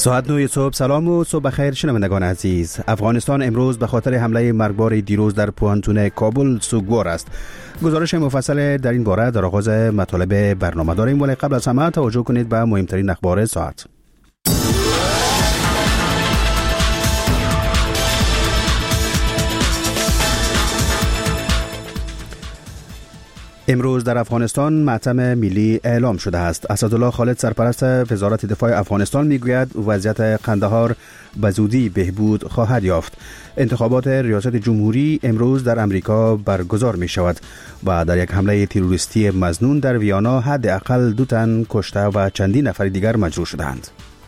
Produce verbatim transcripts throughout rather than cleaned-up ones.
ساعت نه صبح. سلام و صبح بخیر شنوندگان عزیز. افغانستان امروز به خاطر حمله مرگبار دیروز در پوانتون کابل سوگوار است. گزارش مفصل در این باره در آغاز مطالب برنامه داریم، ولی قبل از همه توجه کنید به مهمترین اخبار ساعت. امروز در افغانستان ماتم ملی اعلام شده است. اسدالله خالد سرپرست وزارت دفاع افغانستان میگوید وضعیت قندهار به زودی بهبود خواهد یافت. انتخابات ریاست جمهوری امروز در امریکا برگزار می شود و در یک حمله تروریستی مظنون در ویانا حداقل دو تن کشته و چندین نفر دیگر مجروح شدند.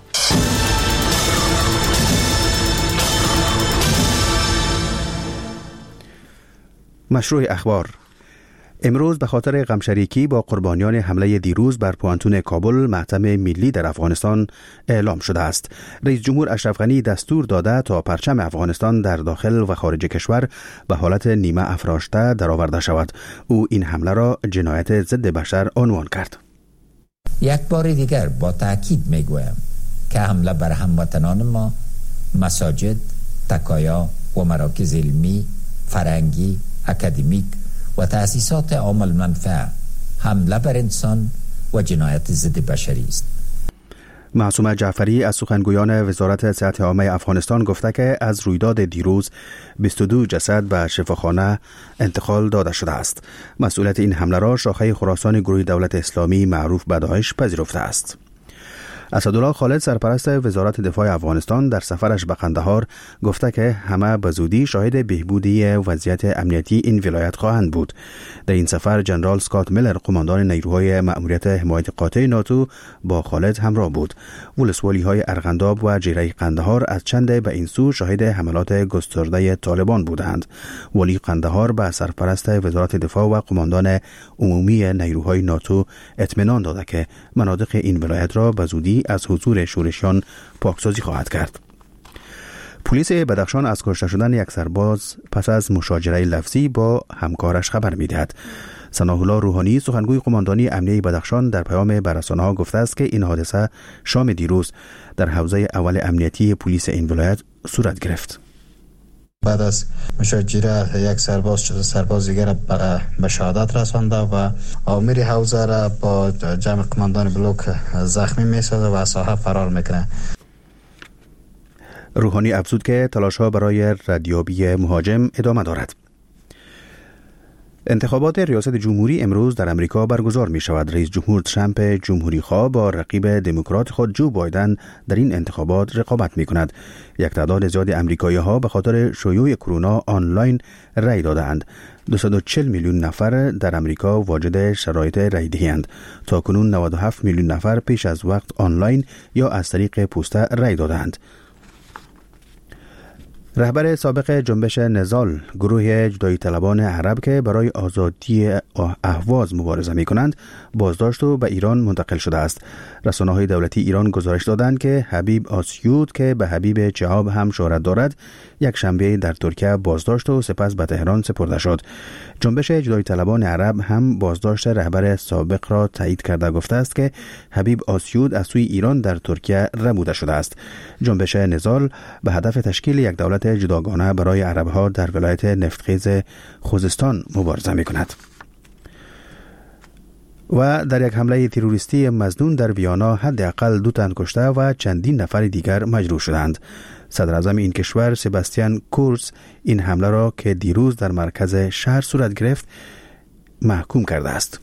مشروع اخبار. امروز به خاطر غمشریکی با قربانیان حمله دیروز بر پوانتون کابل ماتم ملی در افغانستان اعلام شده است. رئیس جمهور اشرف غنی دستور داده تا پرچم افغانستان در داخل و خارج کشور به حالت نیمه افراشته درآورده شود. او این حمله را جنایت ضد بشر عنوان کرد. یک بار دیگر با تاکید میگویم که حمله بر هموطنان ما، مساجد، تکایا و مراکز علمی، فرهنگی، اکادمیک و تأسیسات عام المنفعه حمله بر انسان و جنایت ضد بشری است. معصومه جعفری از سخنگویان وزارت صحت عامه افغانستان گفته که از رویداد دیروز بیست و دو جسد به شفاخانه انتقال داده شده است. مسئولیت این حمله را شاخه خراسان گروه دولت اسلامی معروف به داعش پذیرفته است. اسدالله خالد سرپرست وزارت دفاع افغانستان در سفرش به قندهار گفته که همه به زودی شاهد بهبودی وضعیت امنیتی این ولایت خواهند بود. در این سفر جنرال اسکات میلر قماندان نیروهای مأموریت حمایت قاطع ناتو با خالد همراه بود. ولسوالی های ارغنداب و جیره قندهار از چند به این سو شاهد حملات گسترده طالبان بودند. ولی قندهار به سرپرست وزارت دفاع و قماندان عمومی نیروهای ناتو اطمینان داده که مناطق این ولایت را به زودی از حضور شورشیان پاکسازی خواهد کرد. پلیس بدخشان از کشته شدن یک سرباز پس از مشاجره لفظی با همکارش خبر می‌دهد. ثناء الله روحانی سخنگوی قماندانی امنیه بدخشان در پیام به رسانه‌ها گفته است که این حادثه شام دیروز در حوزه اول امنیتی پلیس این ولایت صورت گرفت. بعد از مشاجره یک سرباز سرباز دیگر به شهادت رسانده و آمر حوزه را با جمع قماندان بلوک زخمی می‌سازد و از ساحه فرار میکنه. روحانی افزود که تلاش‌ها برای ردیابی مهاجم ادامه دارد. انتخابات ریاست جمهوری امروز در امریکا برگزار می شود. رئیس جمهور ترامپ جمهوری خواه با رقیب دموکرات خود جو بایدن در این انتخابات رقابت می کند. یک تعداد زیاد امریکایی ها به خاطر شیوع کرونا آنلاین رای دادند. دویست و چهل میلیون نفر در امریکا واجد شرایط رای دهی‌اند. تا کنون نود و هفت میلیون نفر پیش از وقت آنلاین یا از طریق پسته رای دادند. رهبر سابق جنبش نضال، گروه جدایی طلبان عرب که برای آزادی اهواز مبارزه می کنند، بازداشت و به ایران منتقل شده است. رسانه‌های دولتی ایران گزارش دادند که حبیب آسیود که به حبیب چهاب هم شهرت دارد، یک شنبه در ترکیه بازداشت و سپس به تهران سپرده شد. جنبش جدایی طلبان عرب هم بازداشت رهبر سابق را تایید کرده گفته است که حبیب آسیود از سوی ایران در ترکیه ربوده شده است. جنبش نضال به هدف تشکیل یک دولت جداگانه برای عربها در ولایت نفتخیز خوزستان مبارزه می کند. و در یک حمله تروریستی مظنون در ویانا حداقل دو تن کشته و چندین نفر دیگر مجروح شدند. صدر اعظم این کشور سباستیان کورز این حمله را که دیروز در مرکز شهر صورت گرفت محکوم کرده است.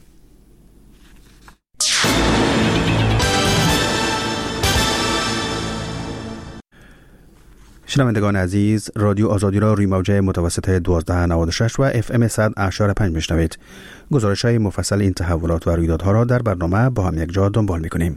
شنوندگان عزیز، رادیو آزادی را روی موجه متوسط دوازده نود و شش و اف ام صد اشاره پنج میشنوید. گزارش های مفصل این تحولات و رویدادها را در برنامه با هم یک جا دنبال میکنیم.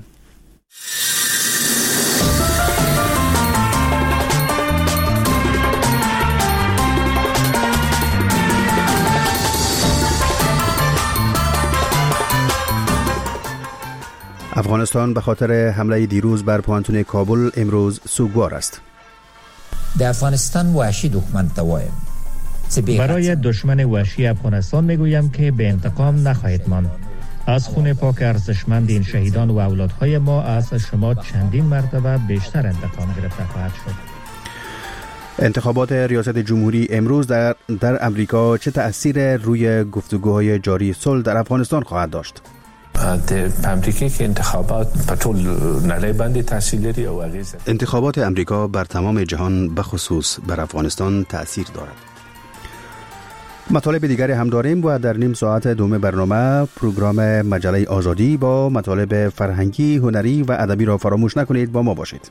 افغانستان به خاطر حمله دیروز بر پوانتون کابل امروز سوگوار است. در افغانستان وحشی دښمن ته وایم برای دشمن وحشی افغانستان میگویم که به انتقام نخواهید ماند. از خون پاک ارزشمند این شهیدان و اولادهای ما از شما چندین مرتبه بیشتر انتقام گرفته خواهد شد. انتخابات ریاست جمهوری امروز در در امریکا چه تأثیر روی گفتگوهای جاری صلح در افغانستان خواهد داشت؟ در امریکا که انتخابات په ټول نړۍ باندې تاثیر لري او اغیزه. انتخابات امریکا بر تمام جهان بخصوص بر افغانستان تأثیر دارد. مطالب دیگری هم داریم و در نیم ساعت دوم برنامه پروگرام مجله آزادی با مطالب فرهنگی، هنری و ادبی را فراموش نکنید، با ما باشید.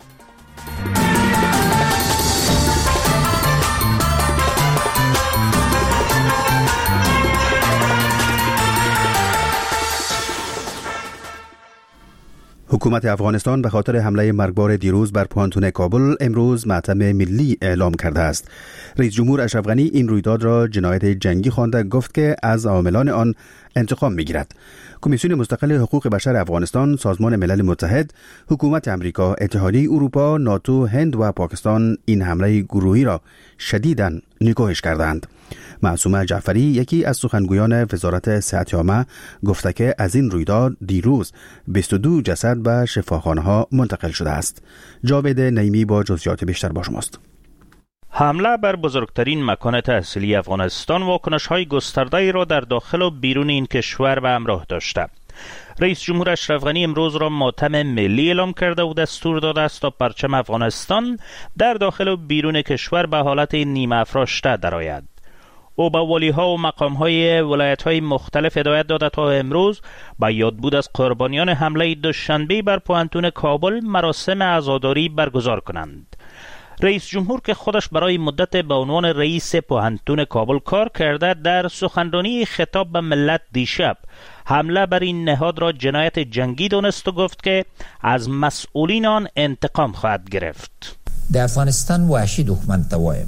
حکومت افغانستان به خاطر حمله مرگبار دیروز بر پوانتون کابل امروز ماتم ملی اعلام کرده است. رئیس جمهور اشرف غنی این رویداد را جنایت جنگی خوانده، گفت که از عاملان آن انتقام می‌گیرد. کمیسیون مستقل حقوق بشر افغانستان، سازمان ملل متحد، حکومت امریکا، اتحادیه اروپا، ناتو، هند و پاکستان این حمله گروهی را شدیداً نکوهش کردند. معصومه جعفری، یکی از سخنگویان وزارت صحت عامه، گفته که از این رویداد دیروز بیست و دو جسد به شفاخانه‌ها منتقل شده است. جاوید نعیمی با جزئیات بیشتر با شماست. حمله بر بزرگترین مکان تحصیلی افغانستان واکنش‌های گسترده‌ای را در داخل و بیرون این کشور به همراه داشته. رئیس جمهور اشرف غنی امروز را ماتم ملی اعلام کرده و دستور داده است تا پرچم افغانستان در داخل و بیرون کشور به حالت نیمه افراشته درآید. او به والی‌ها و مقام‌های ولایت‌های مختلف هدایت داده تا امروز به یادبود از قربانیان حمله دوشنبه بر پوانتون کابل مراسم عزاداری برگزار کنند. رئیس جمهور که خودش برای مدت به عنوان رئیس پوهنتون کابل کار کرده، در سخنرانی خطاب به ملت دیشب حمله بر این نهاد را جنایت جنگی دانست و گفت که از مسئولین آن انتقام خواهد گرفت. در افغانستان وحشی دښمن ته وایم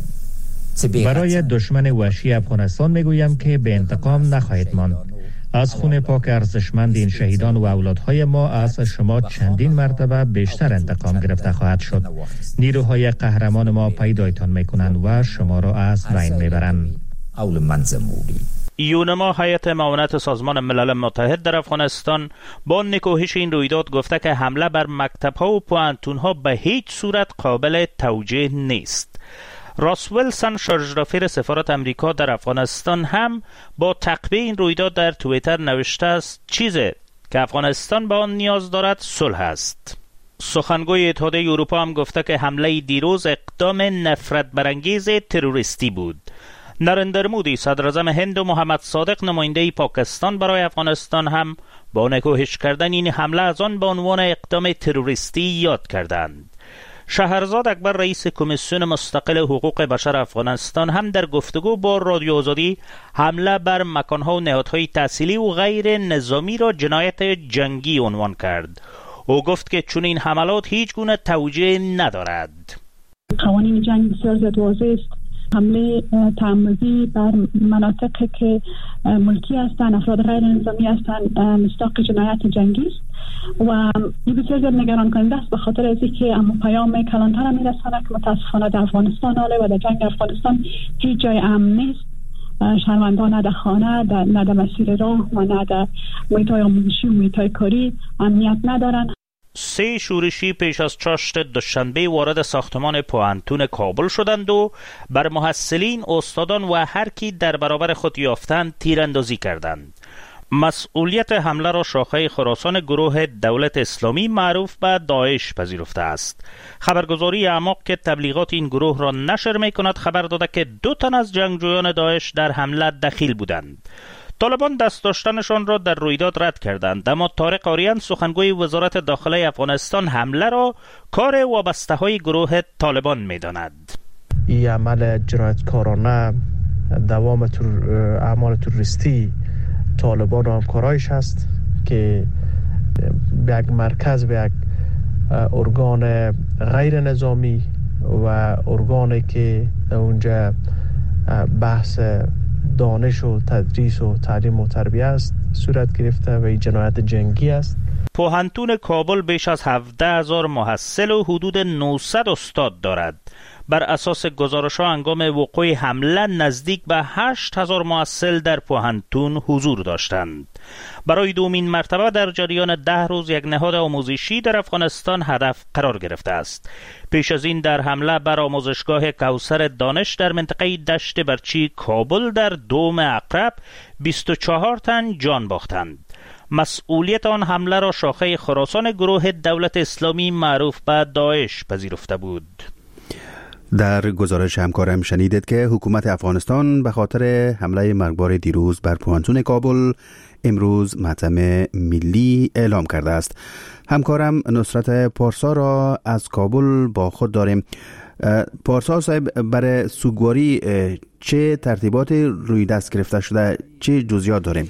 برای دشمن وحشی افغانستان میگویم که به انتقام نخواهید ماند. از خون پاک ارزشمند این شهیدان و اولادهای ما از شما چندین مرتبه بیشتر انتقام گرفته خواهد شد. نیروهای قهرمان ما پیدایتان میکنند و شما را از بین میبرند. اول منزموری یونما هیئت معاونت سازمان ملل متحد در افغانستان با نکوهش این رویداد گفته که حمله بر مکتب‌ها و پوهنتون‌ها به هیچ صورت قابل توجیه نیست. راس ویلسون، شارژ سفارت امریکا در افغانستان، هم با تعقیب این رویداد در توییتر نوشته است چیزی که افغانستان به آن نیاز دارد صلح است. سخنگوی اتحادیه اروپا هم گفته که حمله دیروز اقدام نفرت برانگیز تروریستی بود. نریندر مودی، صدر اعظم هند، و محمد صادق، نماینده پاکستان برای افغانستان، هم با نکوهش کردن این حمله از آن به عنوان اقدام تروریستی یاد کردند. شهرزاد اکبر، رئیس کمیسیون مستقل حقوق بشر افغانستان، هم در گفتگو با رادیو آزادی حمله بر مکانها و نهادهای تحصیلی و غیر نظامی را جنایت جنگی عنوان کرد. او گفت که چون این حملات هیچ گونه توجیه ندارد. قوانین جنگ بسیار زیاد واضح است. حمله تعمدی بر مناطقی که ملکی هستند، افراد غیر نظامی هستند، مصداق جنایت جنگی است و این بسیار زیاد نگران کننده است، به خاطر از اینکه اما پیام کلانتر میرساند که متاسفانه در افغانستان حاله و در جنگ افغانستان هیچ جای امن نیست. شهروندان نه در خانه، نه در مسیر راه و نه در محیط‌های آموزشی و محیط‌های کاری امنیت ندارند. سه شورشی پیش از چاشت دوشنبه وارد ساختمان پوهنتون کابل شدند و بر محصلین، استادان و هر کی در برابر خود یافتند تیراندازی کردند. مسئولیت حمله را شاخه خراسان گروه دولت اسلامی معروف به داعش پذیرفته است. خبرگزاری اعماق که تبلیغات این گروه را نشر می کند خبر داده که دو تن از جنگجویان داعش در حمله دخیل بودند. طالبان دست داشتنشان را در رویداد رد کردند، اما طارق آریان، سخنگوی وزارت داخله افغانستان، حمله را کار وابسته های گروه طالبان می داند. این عمل جنایتکارانه دوام تر... اعمال تروریستی طالبان و همکارایش هست که به یک مرکز، به یک ارگان غیر نظامی و ارگانی که اونجا بحث دانش و تدریس و تعلیم و تربیه است صورت گرفته و این جنایت جنگی است. پوهنتون کابل بیش از هفده هزار محصل و حدود نهصد استاد دارد. بر اساس گزارش‌ها هنگام وقوع حمله نزدیک به هشت هزار محصل در پوهنتون حضور داشتند. برای دومین مرتبه در جریان ده روز یک نهاد آموزشی در افغانستان هدف قرار گرفته است. پیش از این در حمله بر آموزشگاه کوثر دانش در منطقه دشت برچی کابل در دوم عقرب بیست و چهار تن جان باختند. مسئولیت آن حمله را شاخه خراسان گروه دولت اسلامی معروف به داعش پذیرفته بود. در گزارش همکارم شنیدید که حکومت افغانستان به خاطر حمله مرگبار دیروز بر پوهنتون کابل امروز ماتم ملی اعلام کرده است. همکارم نصرت پارسا را از کابل با خود داریم. پارسا صاحب، برای سوگواری چه ترتیبات روی دست گرفته شده، چه جزئیات داریم؟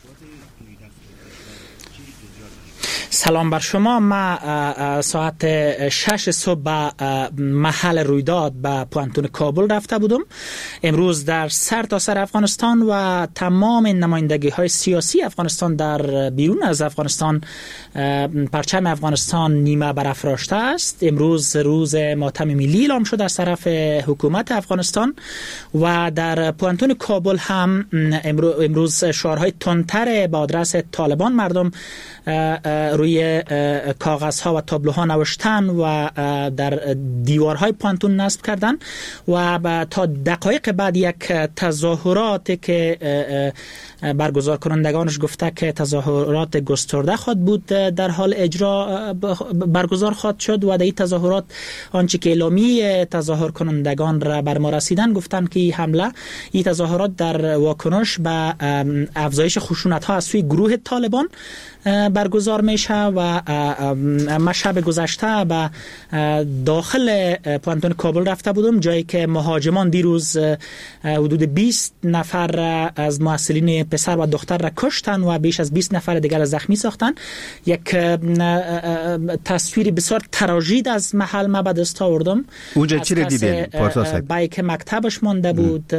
سلام بر شما. ما ساعت شش صبح به محل رویداد به پوهنتون کابل رفته بودم. امروز در سر تا سر افغانستان و تمام نمایندگی های سیاسی افغانستان در بیرون از افغانستان پرچم افغانستان نیمه برافراشته است. امروز روز ماتم ملی اعلام شد از طرف حکومت افغانستان و در پوهنتون کابل هم امروز شعارهای تندتر به آدرس طالبان مردم روی کاغذها و تابلوها نوشتن و در دیوارهای پوهنتون نصب کردن و تا دقایق بعد یک تظاهرات که برگزار کنندگانش گفته که تظاهرات گسترده خواهد بود در حال اجرا برگزار خواهد شد و در این تظاهرات آنچه که اعلامیه تظاهر کنندگان را بر ما رسیدن گفتن که این حمله این تظاهرات در واکنش به افزایش خشونت ها از سوی گروه طالبان برگزار میشه و ما شب گذشته به داخل پوهنتون کابل رفته بودم، جایی که مهاجمان دیروز حدود بیست نفر از محصلین پسر و دختر را کشتن و بیش از بیست نفر دیگر زخمی ساختن. یک تصویر بسیار تراژید از محل ما به دست آوردم. اونجا چی رو دیدین پارسا صاحب؟ بایک مکتبش مانده بود.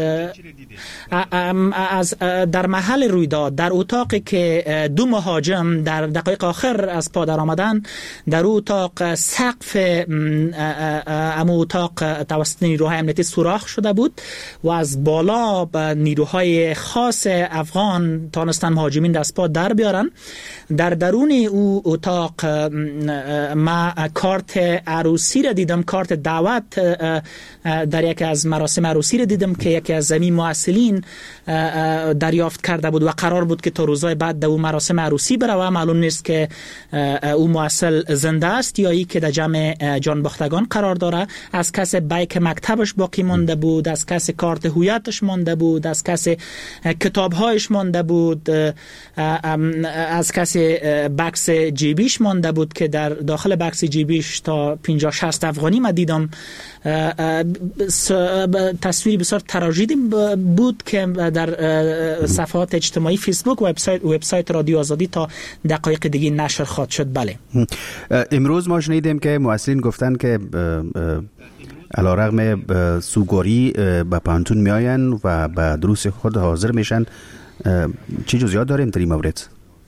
از در محل رویداد در اتاقی که دو مهاجم در دقایق آخر از پا در آمدن، در اتاق سقف امو اتاق توسط نیروهای امنیتی سوراخ شده بود و از بالا به نیروهای خاص افغان تانستن مهاجمین دست پا در بیارن. در درون او اتاق ما کارت عروسی را دیدم، کارت دعوت در یکی از مراسم عروسی را دیدم که یکی از زمین محصلین دریافت کرده بود و قرار بود که تا روزهای بعد در اون مراسم عروسی بره و معلوم نیست که او محصل زنده است یا ای که در جمع جان باختگان قرار داره. از کس بایک مکتبش باقی مانده بود، از کس کارت هویتش مانده بود، از کس کتابهایش مانده بود، از کس بکس جیبیش مانده بود که در داخل بکس جیبیش تا پنجاه شصت افغانی ما دیدم. تصویری بسیار تراژیدی بود که در صفحات اجتماعی فیسبوک و وبسایت وبسایت رادیو آزادی تا دقایق دیگه نشر خواهد شد. بله، امروز ما شنیدیم که محصلین گفتن که علیرغم سوگواری به پوهنتون میآین و به دروس خود حاضر میشن. چی جزئیات داریم در این مورد؟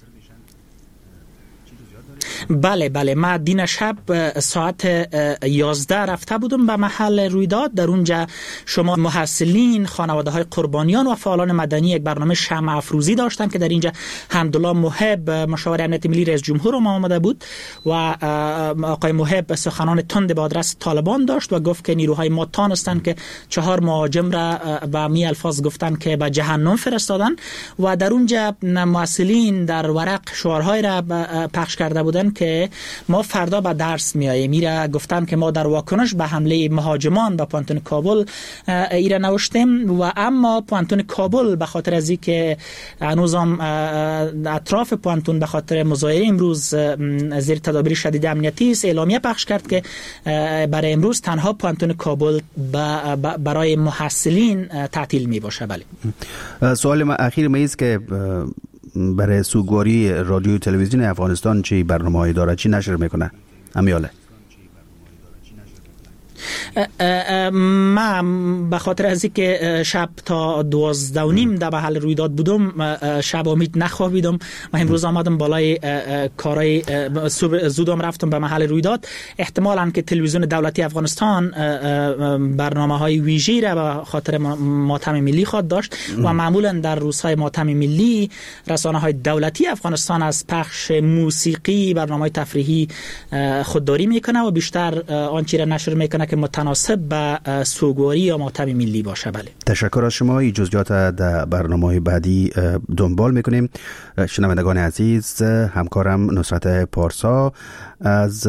بله بله ما دین شب ساعت یازده رفته بودم به محل رویداد. در اونجا شما محصلین، خانواده های قربانیان و فعالان مدنی یک برنامه شمع افروزی داشتن که در اینجا حمدالله محب مشاور امنیت ملی رئیس جمهور ما آمده بود و آقای محب سخنان تند به آدرس طالبان داشت و گفت که نیروهای ما تانستند که چهار مهاجم را به می الفاظ گفتن که به جهنم فرستادن و در اونجا محصلین در ورق شعارهای را پخش کرده بودن که ما فردا به درس میاییم. میره گفتم که ما در واکنش به حمله مهاجمان به پوهنتون کابل ایره نوشتیم و اما پوهنتون کابل به خاطر از اینکه هنوزم اطراف پوهنتون به خاطر مظاهره امروز زیر تدابیر شدید امنیتی است، اعلامیه پخش کرد که برای امروز تنها پوهنتون کابل برای محصلین تعطیل می باشه. بله. سوال ما اخیر ما است که برای سوگواری رادیو تلویزیون افغانستان چی برنامه‌ای داره، چی نشر میکنه؟ امیاله من به خاطر از اینکه شب تا دوازده و نیم در محل رویداد بودم، شب امید نخوابیدم و امروز آمدم بالای کارهای زودم رفتم به محل رویداد. احتمالاً که تلویزیون دولتی افغانستان برنامه های ویژه‌ای را به خاطر ماتم ملی خود داشت و معمولاً در روزهای ماتم ملی رسانه های دولتی افغانستان از پخش موسیقی، برنامه تفریحی خودداری میکنه و بیشتر آنچه را نشر میکنه که متناسب به سوگواری یا ماتم ملی باشه. بله، تشکر از شما. این جزئیات در برنامه بعدی دنبال میکنیم. شنوندگان عزیز، همکارم نصرت پارسا از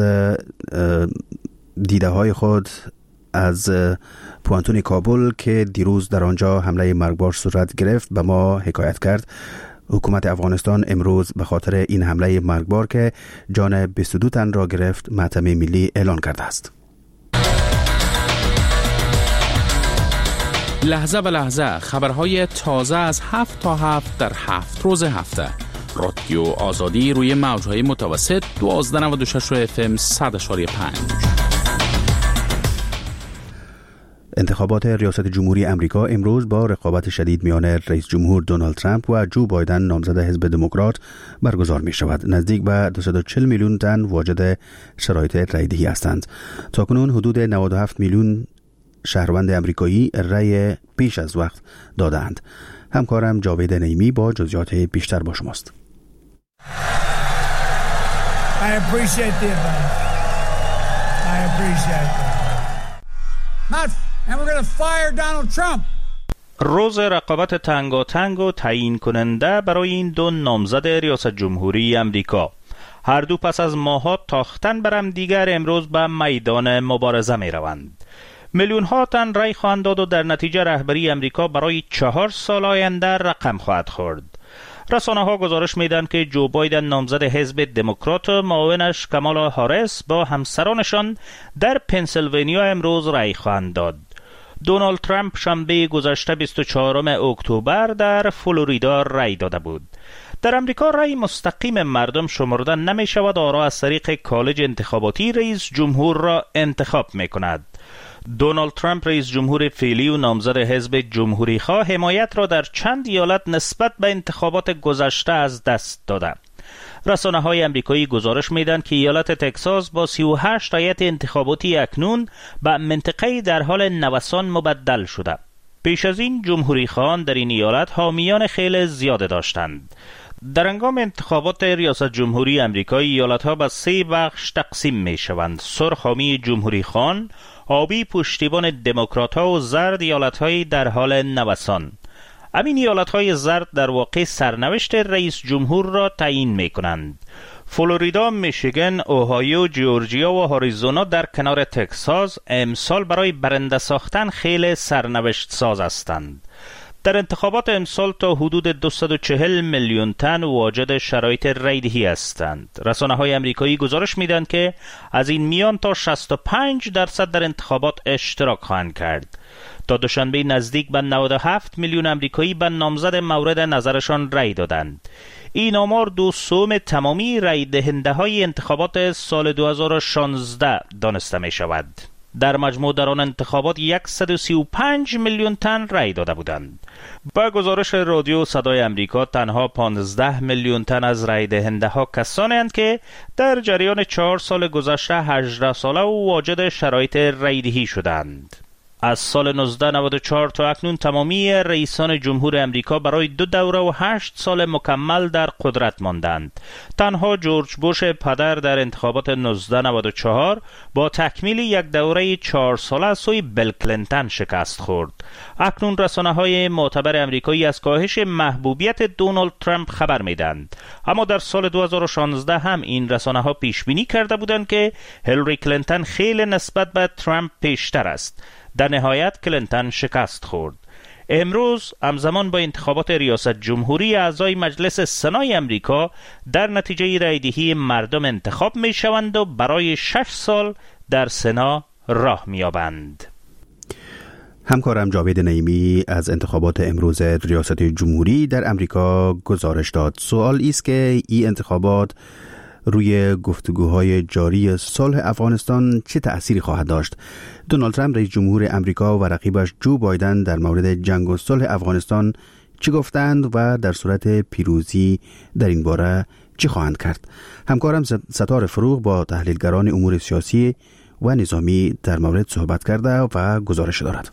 دیده های خود از پوانتون کابل که دیروز در آنجا حمله مرگبار صورت گرفت به ما حکایت کرد. حکومت افغانستان امروز به خاطر این حمله مرگبار که جان بیست و دو تن را گرفت ماتم ملی اعلان کرده است. لحظه به لحظه خبرهای تازه از هفت تا هفت در هفت روز هفته. رادیو آزادی روی موجهای متوسط دوازده نود و شش اف ام صد اشاری پنج. انتخابات ریاست جمهوری امریکا امروز با رقابت شدید میان رئیس جمهور دونالد ترامپ و جو بایدن نامزد حزب دموکرات برگزار می شود. نزدیک به دویست و چهل میلیون تن واجد شرایط رای دهی هستند. تاکنون حدود نود و هفت میلیون شهروند امریکایی رای پیش از وقت دادند. همکارم جاوید نعیمی با جزئیات بیشتر با شماست. I appreciate the advice. I appreciate it. Not, and we're going to fire Donald Trump. روز رقابت تنگاتنگ و تعیین کننده برای این دو نامزد ریاست جمهوری امریکا. هر دو پس از ماه‌ها تاختن بر هم دیگر امروز به میدان مبارزه می روند. میلیون ها تن رای خواهند داد و در نتیجه رهبری امریکا برای چهار سال آینده رقم خواهد خورد. رسانه ها گزارش میدن که جو بایدن نامزد حزب دموکرات و معاونش کامالا هاریس با همسرانشان در پنسیلوانیا امروز رای خواهند داد. دونالد ترامپ شنبه گذشته بیست و چهارم اکتبر در فلوریدا رای داده بود. در امریکا رای مستقیم مردم شمرده نمی شود، آرا از طریق کالج انتخاباتی رئیس جمهور را انتخاب می کند. دونالد ترامپ رئیس جمهور فعلی و نامزد حزب جمهوری خواه حمایت را در چند ایالت نسبت به انتخابات گذشته از دست داده. رسانه های امریکایی گزارش میدن که ایالت تگزاس با سی و هشت رایت انتخاباتی اکنون به منطقه در حال نوسان مبدل شده. پیش از این جمهوری خواهان در این ایالت حامیان خیلی زیاده داشتند. در هنگام انتخابات ریاست جمهوری امریکایی ایالت‌ها به سه بخش تقسیم می‌شوند: سرخ حامی جمهوری خواهان، آبی پشتیبان دموکرات‌ها و زرد ایالت‌های در حال نوسان. همین ایالت‌های زرد در واقع سرنوشت رئیس جمهور را تعیین می‌کنند. فلوریدا، میشیگن، اوهایو، جورجیا و آریزونا در کنار تگزاس امسال برای برنده ساختن خیلی سرنوشت ساز هستند. در انتخابات امسال تا حدود دویست و چهل میلیون تن واجد شرایط رایدهی هستند. رسانه های امریکایی گزارش میدن که از این میان تا شصت و پنج درصد در انتخابات اشتراک خواهند کرد. تا دوشنبه نزدیک به نود و هفت میلیون امریکایی به نامزد مورد نظرشان رای دادند. این آمار دو سوم تمامی رای دهنده های انتخابات سال دو هزار و شانزده دانسته می شود. در مجموع در آن انتخابات صد و سی و پنج میلیون تن رای داده بودند. با گزارش رادیو صدای امریکا تنها پانزده میلیون تن از رای دهنده ها کسانی اند که در جریان چهار سال گذشته هجده ساله و واجد شرایط رای دهی شدند. از سال نوزده نود و چهار تا اکنون تمامی رئیسان جمهور امریکا برای دو دوره و هشت سال مکمل در قدرت ماندند. تنها جورج بوش پدر در انتخابات نوزده نود و چهار با تکمیل یک دوره چهار ساله از سوی بیل کلینتون شکست خورد. اکنون رسانه‌های معتبر امریکایی از کاهش محبوبیت دونالد ترامپ خبر میدند. اما در سال دو هزار و شانزده هم این رسانه‌ها پیش بینی کرده بودند که هیلاری کلینتون خیلی نسبت به ترامپ پیشتر است. در نهایت کلینتون شکست خورد. امروز همزمان با انتخابات ریاست جمهوری اعضای مجلس سنای امریکا در نتیجه رایدهی مردم انتخاب می شوند و برای شش سال در سنا راه می یابند. همکارم جاوید نعیمی از انتخابات امروز ریاست جمهوری در امریکا گزارش داد. سوال است که این انتخابات روی گفتگوهای جاری صلح افغانستان چه تأثیری خواهد داشت؟ دونالد ترامپ رئیس جمهور امریکا و رقیبش جو بایدن در مورد جنگ و صلح افغانستان چی گفتند و در صورت پیروزی در این باره چی خواهند کرد؟ همکارم ستار فروغ با تحلیلگران امور سیاسی و نظامی در مورد صحبت کرده و گزارش دارد.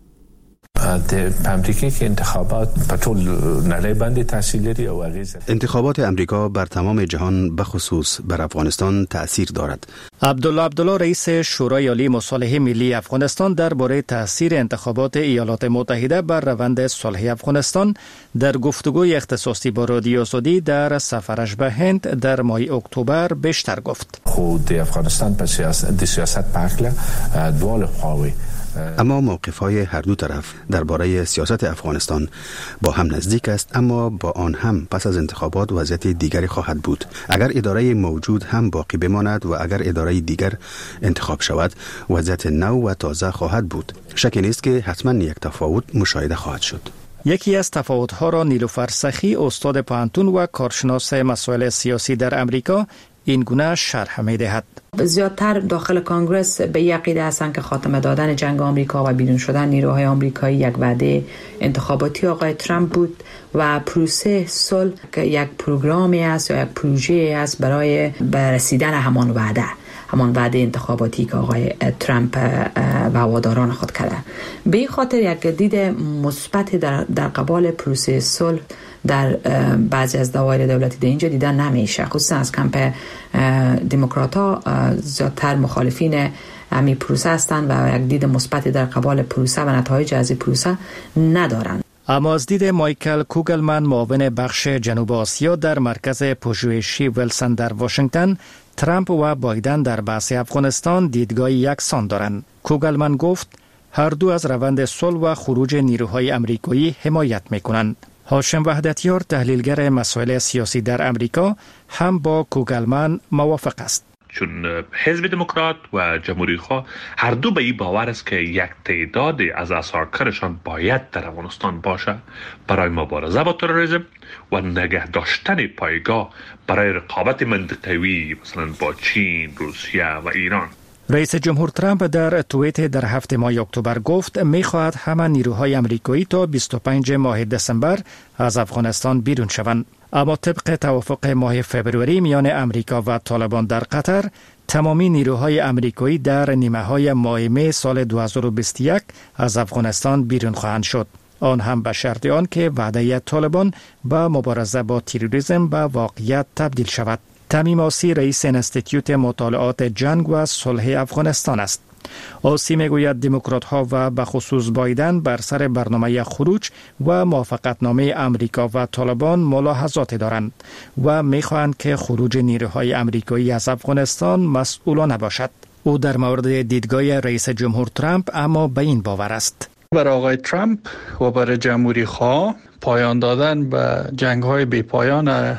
امریکایی که انتخابات په ټول نړۍ باندې تاثیر لري او اغیز انتخابات امریکا بر تمام جهان بخصوص بر افغانستان تأثیر دارد. عبدالله عبدالله رئیس شورای عالی مصالحه ملی افغانستان درباره تاثیر انتخابات ایالات متحده بر روند صلح افغانستان در گفتگوی اختصاصی با رادیو آزادی در سفرش به هند در ماه اکتبر بیشتر گفت. خود افغانستان په سیاست سیاست پاکله دوال خواوی اما موقف‌های هر دو طرف درباره سیاست افغانستان با هم نزدیک است، اما با آن هم پس از انتخابات وضعیت دیگری خواهد بود. اگر اداره موجود هم باقی بماند و اگر اداره دیگر انتخاب شود وضعیت نو و تازه خواهد بود. شکی نیست که حتما یک تفاوت مشاهده خواهد شد. یکی از تفاوت‌ها را نیلوفر سخی استاد پانتون و کارشناس مسائل سیاسی در امریکا این گونه شرح می‌دهد. زیادتر داخل کانگرس به یک عقیده هستند که خاتمه دادن جنگ آمریکا و بیرون شدن نیروهای آمریکایی یک وعده انتخاباتی آقای ترامپ بود و پروسه صلح یک پروگرامی است یا یک پروژه است برای رسیدن همان وعده همان وعده انتخاباتی که آقای ترامپ و هواداران خود کرده. به این خاطر یک دید مثبت در در قبال پروسه صلح در بعضی از دوایر دولتی در اینجا دیدن نمیشه، خصوصا از کمپ دموکرات‌ها زیادتر مخالفین همین پروسه هستند و یک دید مثبت در قبال پروسه و نتایج از این پروسه ندارند. اما از دید مایکل کوگلمن معاون بخش جنوب آسیا در مرکز پژوهشی ویلسون در واشنگتن، ترامپ و بایدن در بحث افغانستان دیدگاه یکسان دارند. کوگلمن گفت هر دو از روند صلح و خروج نیروهای آمریکایی حمایت می‌کنند. هاشم وحدتیار تحلیلگر مسائل سیاسی در امریکا هم با کوگلمن موافق است. چون حزب دموکرات و جمهوری خواه هر دو به این باور است که یک تعداد از اثارکارشان باید در افغانستان باشه برای مبارزه با تروریسم و نگه داشتن پایگاه برای رقابت منطقوی مثلا با چین، روسیه و ایران. رئیس جمهور ترامپ در توییت در هفته ماه اکتبر گفت می‌خواهد همه نیروهای آمریکایی تا بیست و پنجم ماه دسامبر از افغانستان بیرون شوند. اما طبق توافق ماه فوریه میان امریکا و طالبان در قطر، تمامی نیروهای آمریکایی در نیمه‌های ماه می سال دو هزار و بیست و یک از افغانستان بیرون خواهند شد. آن هم به شرط آن که وعده طالبان با مبارزه با تروریسم به واقعیت تبدیل شود. تمیم آسی رئیس انستیتیوت مطالعات جنگ و صلح افغانستان است. آسی میگوید دموکرات ها و به خصوص بایدن بر سر برنامه خروج و موافقتنامه امریکا و طالبان ملاحظات دارند و میخواهند که خروج نیروهای آمریکایی از افغانستان مسئولانه باشد. او در مورد دیدگاه رئیس جمهور ترامپ اما به این باور است. برای آقای ترامپ و برای جمهوری خواه پایان دادن به جنگ های بی پایان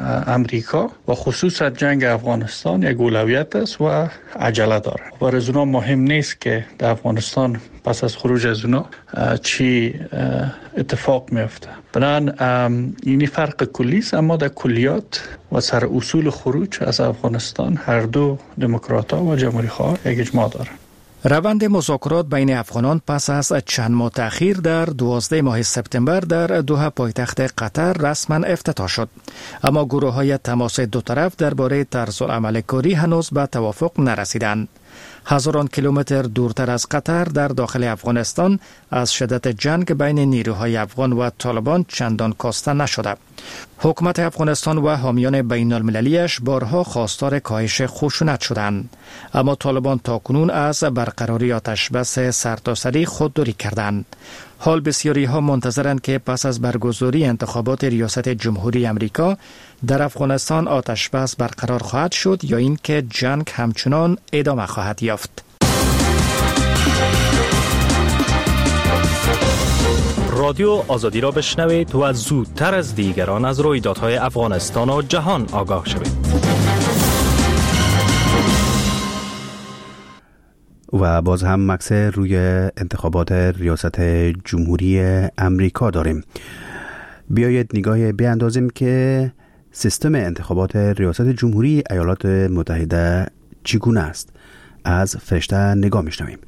امریکا و خصوصا جنگ افغانستان یک اولویت است و عجله داره. برای از اونا مهم نیست که در افغانستان پس از خروج از اونا چی اتفاق میفته. بنابراین اینی فرق کلی است، اما در کلیات و سر اصول خروج از افغانستان هر دو دموکرات‌ها و جمهوری خواه یک اجماع دارند. روند مذاکرات بین افغانان پس از چند ماه تأخیر در دوازده ماه سپتامبر در دوحه پایتخت قطر رسما افتتاح شد، اما گروه‌های تماس دو طرف درباره طرز العمل کاری هنوز به توافق نرسیدند. هزاران کیلومتر دورتر از قطر در داخل افغانستان از شدت جنگ بین نیروهای افغان و طالبان چندان کاسته نشده. حکومت افغانستان و حامیان بین المللیش بارها خواستار کاهش خشونت شدند، اما طالبان تاکنون از برقراری آتشبس سرتاسری خودداری کردند. حال بسیاری ها منتظرند که پس از برگزاری انتخابات ریاست جمهوری امریکا در افغانستان آتشبس برقرار خواهد شد یا اینکه جنگ همچنان ادامه خواهد یافت. رادیو آزادی را بشنوید و زودتر از دیگران از رویدادهای افغانستان و جهان آگاه شوید. و باز هم مکس روی انتخابات ریاست جمهوری امریکا داریم. بیایید نگاه بیاندازیم که سیستم انتخابات ریاست جمهوری ایالات متحده چگونه است؟ از فرشته نگاه میشنویم.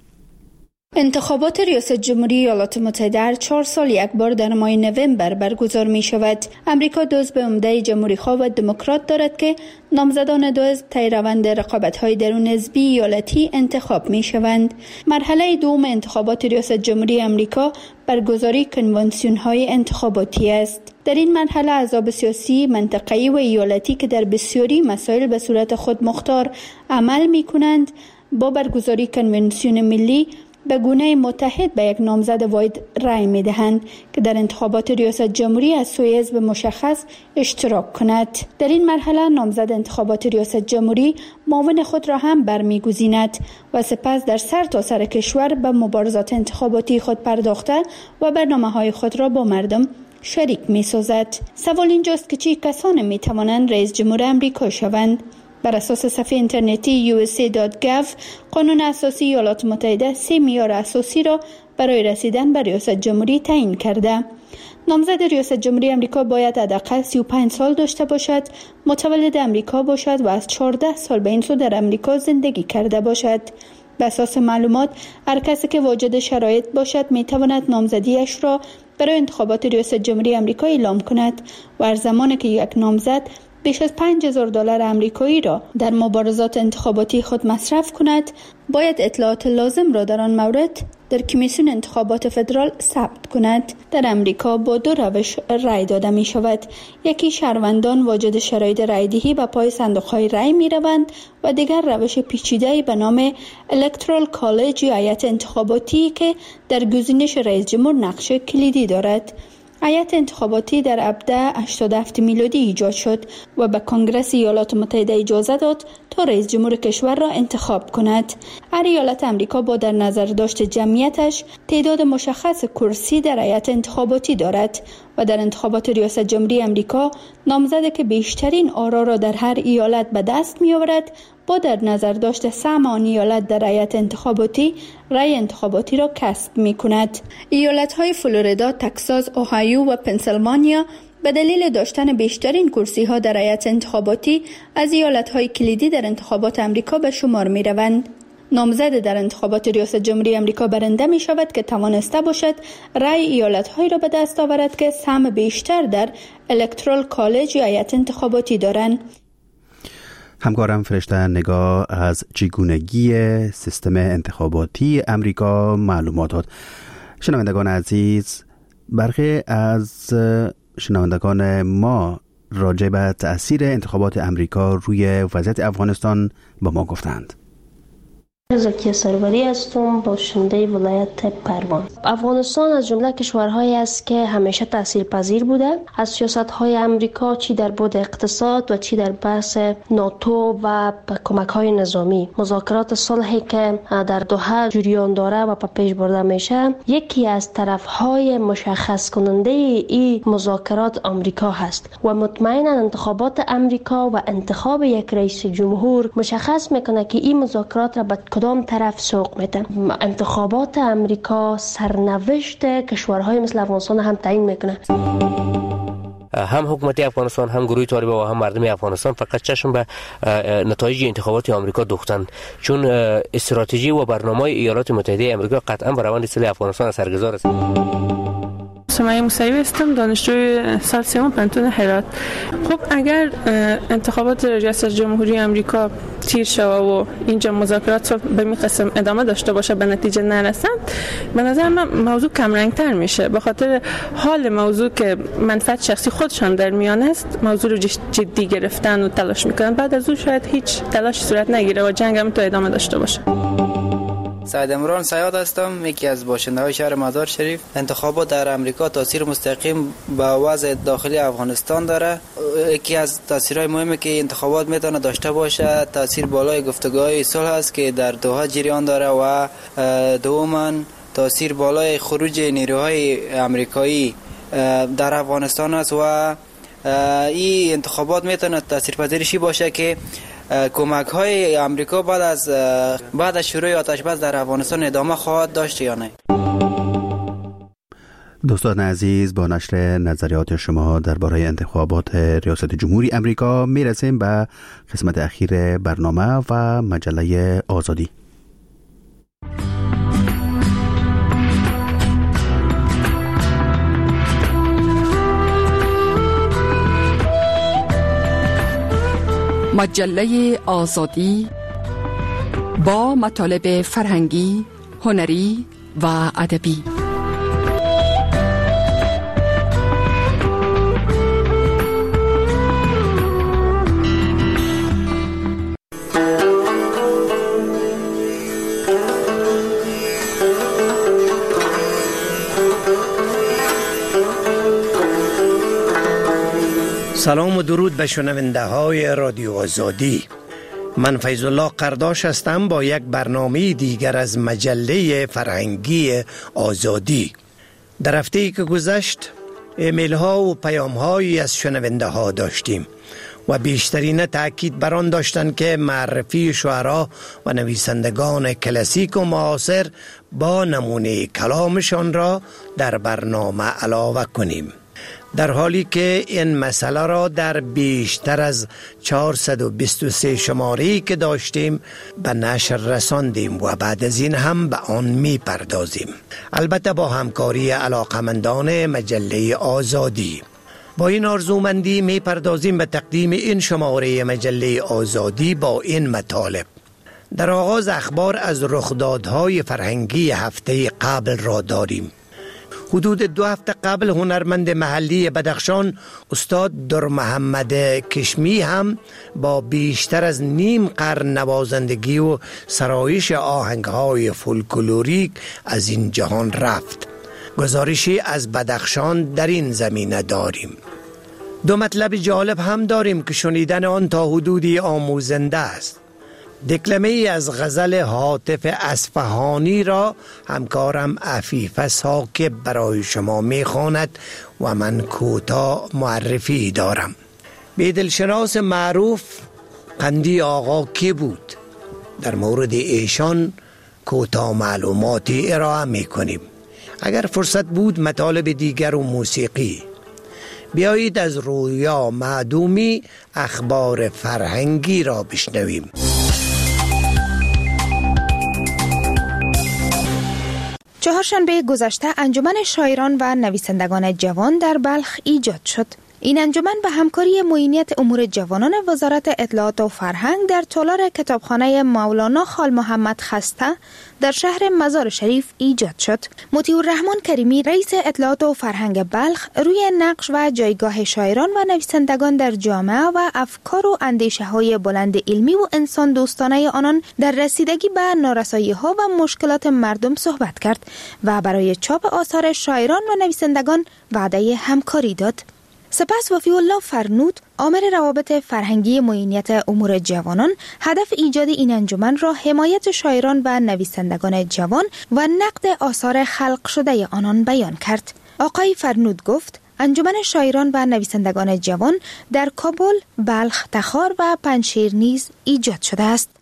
انتخابات ریاست جمهوری ایالات متحده هر چهار سال یک بار در ماه نوامبر برگزار می شود. امریکا دو حزب عمده جمهوری‌خواه و دموکرات دارد که نامزدان دو حزب طی روند رقابت‌های درون حزبی ایالتی انتخاب می شوند. مرحله دوم انتخابات ریاست جمهوری امریکا برگزاری کنوانسیون‌های انتخاباتی است. در این مرحله احزاب سیاسی منطقه‌ای و ایالتی که در بسیاری مسائل به صورت خود مختار عمل می کنند، با برگزاری کنوانسیون ملی به گونه متحد به یک نامزد واحد رای می دهند که در انتخابات ریاست جمهوری از سوی حزب مشخص اشتراک کند. در این مرحله نامزد انتخابات ریاست جمهوری معاون خود را هم برمیگزیند و سپس در سر تا سر کشور به مبارزات انتخاباتی خود پرداخته و برنامه‌های خود را با مردم شریک می سازد. سوال اینجاست که چه کسانی می توانند رئیس جمهور امریکا شوند؟ بر اساس صفحه اینترنتی یو اس ای دات گاو قانون اساسی ایالات متحده سه معیار اساسی را برای رسیدن به ریاست جمهوری تعیین کرده. نامزد ریاست جمهوری امریکا باید حداقل سی و پنج سال داشته باشد، متولد امریکا باشد و از چهارده سال به این سو در امریکا زندگی کرده باشد. به اساس معلومات هر کسی که واجد شرایط باشد می تواند نامزدیش را برای انتخابات ریاست جمهوری امریکا اعلام کند و هر زمانی که یک نامزد بیش از پنج هزار دلار آمریکایی را در مبارزات انتخاباتی خود مصرف کند، باید اطلاعات لازم را در آن مورد در کمیسیون انتخابات فدرال ثبت کند. در امریکا با دو روش رای داده می شود. یکی شهروندان واجد شرایط رایدهی به پای صندوق‌های رای می روند و دیگر روش پیچیده‌ای به نام الکترال کالج یا هیئت انتخاباتی که در گزینش رئیس جمهور نقش کلیدی دارد. هیئت انتخاباتی در هفده هشتاد و هفت میلادی ایجاد شد و به کنگره ایالات متحده اجازه داد تا رئیس جمهور کشور را انتخاب کند. هر ایالت امریکا با در نظر داشت جمعیتش تعداد مشخص کرسی در هیئت انتخاباتی دارد و در انتخابات ریاست جمهوری امریکا نامزدی که بیشترین آرا را در هر ایالت به دست می آورد با در نظر داشت سهم آن ایالت در هیئت انتخاباتی رای انتخاباتی را کسب می کند. ایالت های فلوریدا، تگزاس، اوهایو و پنسیلوانیا به دلیل داشتن بیشترین کرسی ها در هیئت انتخاباتی از ایالت های کلیدی در انتخابات امریکا به شمار می روند. نامزد در انتخابات ریاست جمهوری امریکا برنده می شود که توانسته باشد رای ایالت هایی را به دست آورد که سهم بیشتر در الکترال کالج یا هیئت انتخاباتی دارند. همکارم فرشته نگاه از چگونگی سیستم انتخاباتی امریکا معلومات داد. شنوندگان عزیز، برخی از شنوندگان ما راجع به تأثیر انتخابات امریکا روی وضعیت افغانستان با ما گفتند. زکیه سروری هستم، باشنده ولایت پروان. افغانستان از جمله کشورهایی است که همیشه تاثیرپذیر بوده از سیاست‌های امریکا، چی در بعد اقتصاد و چی در بحث ناتو و کمک‌های نظامی. مذاکرات صلحی که در دوحه جریان داره و به پیش برده میشه، یکی از طرف‌های مشخص کننده این مذاکرات آمریکا هست و مطمئنا انتخابات امریکا و انتخاب یک رئیس جمهور مشخص میکنه که این مذاکرات را به کدام طرف سوق میده. انتخابات امریکا سرنوشت کشورهای مثل افغانستان هم تعیین میکنه. هم حکومت افغانستان، هم گروه طالبان و هم مردم افغانستان فقط چشم به نتایج انتخابات آمریکا دوختند، چون استراتژی و برنامه ایالات متحده آمریکا قطعا بر روند صلح افغانستان اثرگذار است. سمیه موسوی هستم، دانشجوی سال سوم پنتون هرات. خب اگر انتخابات ریاست جمهوری آمریکا تیر شوه و اینجا مذاکرات رو به این قسم ادامه داشته باشه به نتیجه نرسند، به نظر من موضوع کم رنگ تر میشه، به خاطر حال موضوع که منفعت شخصی خودشان در میان است موضوع رو جدی گرفتن و تلاش میکنن، بعد از اون شاید هیچ تلاش صورت نگیره و جنگ هم تو ادامه داشته باشه. سعید امران سیاد هستم، یکی از باشنده های شهر مزار شریف. انتخابات در امریکا تاثیر مستقیم به وضع داخلی افغانستان داره. یکی از تاثیرهای مهمی که انتخابات میتونه داشته باشه تاثیر بالای گفتگوهای صلح است که در دوحه جریان داره و دوما تاثیر بالای خروج نیروهای امریکایی در افغانستان است و این انتخابات میتونه تاثیرپذیرشی باشه که کمک های امریکا بعد از بعد از شروع آتش بس در افغانستان ادامه خواهد داشت یا نه. دوستان عزیز، با نشر نظریات شما درباره انتخابات ریاست جمهوری امریکا میرسیم به قسمت اخیر برنامه و مجله آزادی. مجله آزادی با مطالب فرهنگی، هنری و ادبی. سلام و درود به شنونده های رادیو آزادی. من فیض الله قرداش هستم با یک برنامه دیگر از مجله فرهنگی آزادی. در هفته‌ای که گذشت ایمیل ها و پیام هایی از شنونده ها داشتیم و بیشترین تأکید بر آن داشتند که معرفی شعرا و نویسندگان کلاسیک و معاصر با نمونه کلامشان را در برنامه علاوه کنیم، در حالی که این مسئله را در بیشتر از چهارصد و بیست و سه شماره‌ای که داشتیم به نشر رساندیم و بعد از این هم به آن می پردازیم، البته با همکاری علاقمندان مجله آزادی. با این آرزومندی می پردازیم به تقدیم این شماره مجله آزادی با این مطالب. در آغاز اخبار از رخدادهای فرهنگی هفته قبل را داریم. حدود دو هفته قبل هنرمند محلی بدخشان استاد در محمد کشمی هم با بیشتر از نیم قرن نوازندگی و سرایش آهنگهای فولکلوریک از این جهان رفت. گزارشی از بدخشان در این زمینه داریم. دو مطلب جالب هم داریم که شنیدن آن تا حدودی آموزنده است. دکلمه ای از غزل حاطف اصفهانی را همکارم عفیفه ثاقب برای شما میخواند و من کوتاه معرفی دارم. به دلشناس معروف قندی آقا کی بود؟ در مورد ایشان کوتاه معلوماتی ارائه میکنیم. اگر فرصت بود مطالب دیگر و موسیقی. بیایید از رویا معدومی اخبار فرهنگی را بشنویم. چهارشنبه گذشته انجمن شاعران و نویسندگان جوان در بلخ ایجاد شد. این انجمن به همکاری معینیت امور جوانان وزارت اطلاعات و فرهنگ در تالار کتابخانه مولانا خال محمد خسته در شهر مزار شریف ایجاد شد. مطیع الرحمن کریمی رئیس اطلاعات و فرهنگ بلخ روی نقش و جایگاه شاعران و نویسندگان در جامعه و افکار و اندیشه های بلند علمی و انسان دوستانه آنان در رسیدگی به نارسایی ها و مشکلات مردم صحبت کرد و برای چاپ آثار شاعران و نویسندگان وعده همکاری داد. سپس وفی الله فرنود، آمر روابط فرهنگی معینیت امور جوانان، هدف ایجاد این انجمن را حمایت شاعران و نویسندگان جوان و نقد آثار خلق شده آنان بیان کرد. آقای فرنود گفت انجمن شاعران و نویسندگان جوان در کابل، بلخ، تخار و پنجشیر نیز ایجاد شده است.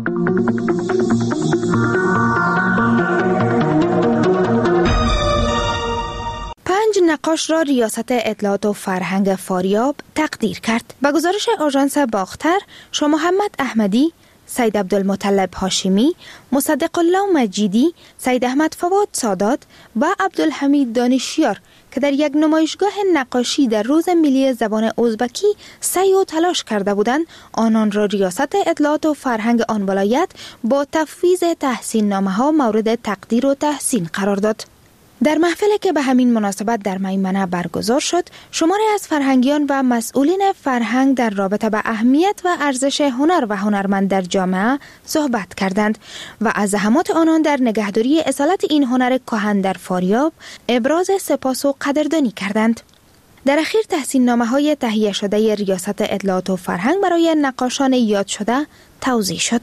پنج نقاش را ریاست اطلاعات و فرهنگ فاریاب تقدیر کرد. به گزارش آژانس باختر، شاه محمد احمدی، سید عبدالمطلب هاشمی، مصدق الله مجیدی، سید احمد فواد سادات و عبدالحمید دانشیار که در یک نمایشگاه نقاشی در روز ملی زبان ازبکی سعی و تلاش کرده بودند، آنان را ریاست اطلاعات و فرهنگ آن ولایت با تفویض تحسین نامه ها مورد تقدیر و تحسین قرار داد. در محفلی که به همین مناسبت در میمنه برگزار شد، شماری از فرهنگیان و مسئولین فرهنگ در رابطه با اهمیت و ارزش هنر و هنرمند در جامعه صحبت کردند و از زحمات آنان در نگهداری اصالت این هنر کهن در فاریاب ابراز سپاس و قدردانی کردند. در اخیر تحسین نامه های تهیه شده ریاست اطلاعات و فرهنگ برای نقاشان یاد شده توزیع شد.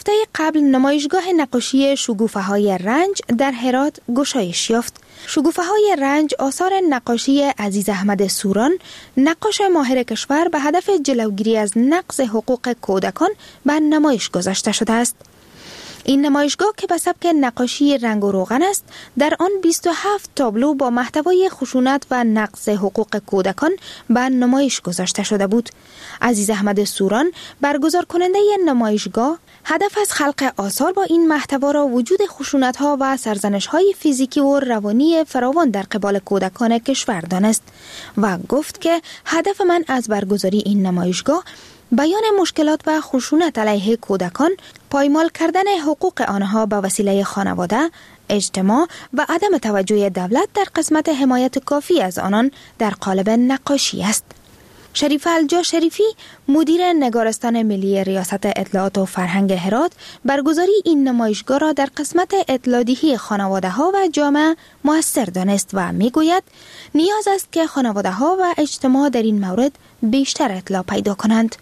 هفته قبل نمایشگاه نقاشی شکوفه های رنج در هرات گشایش یافت. شکوفه های رنج آثار نقاشی عزیز احمد سوران، نقاش ماهر کشور، به هدف جلوگیری از نقض حقوق کودکان به نمایش گذاشته شده است. این نمایشگاه که به سبک نقاشی رنگ و روغن است، در آن بیست و هفت تابلو با محتوای خشونت و نقض حقوق کودکان به نمایش گذاشته شده بود. عزیز احمد سوران، برگزار کننده نمایشگاه، هدف از خلق آثار با این محتوا را وجود خشونت‌ها و سرزنش‌های فیزیکی و روانی فراوان در قبال کودکان کشور دانست و گفت که هدف من از برگزاری این نمایشگاه بیان مشکلات و خشونت علیه کودکان، پایمال کردن حقوق آنها به وسیله خانواده، اجتماع و عدم توجه دولت در قسمت حمایت کافی از آنان در قالب نقاشی است. شریف الجا شریفی، مدیر نگارستان ملی ریاست اطلاعات و فرهنگ هرات، برگزاری این نمایشگاه را در قسمت اطلاع‌دهی خانواده‌ها و جامعه مؤثر دانست و میگوید نیاز است که خانواده‌ها و اجتماع در این مورد بیشتر اطلاع پیدا کنند.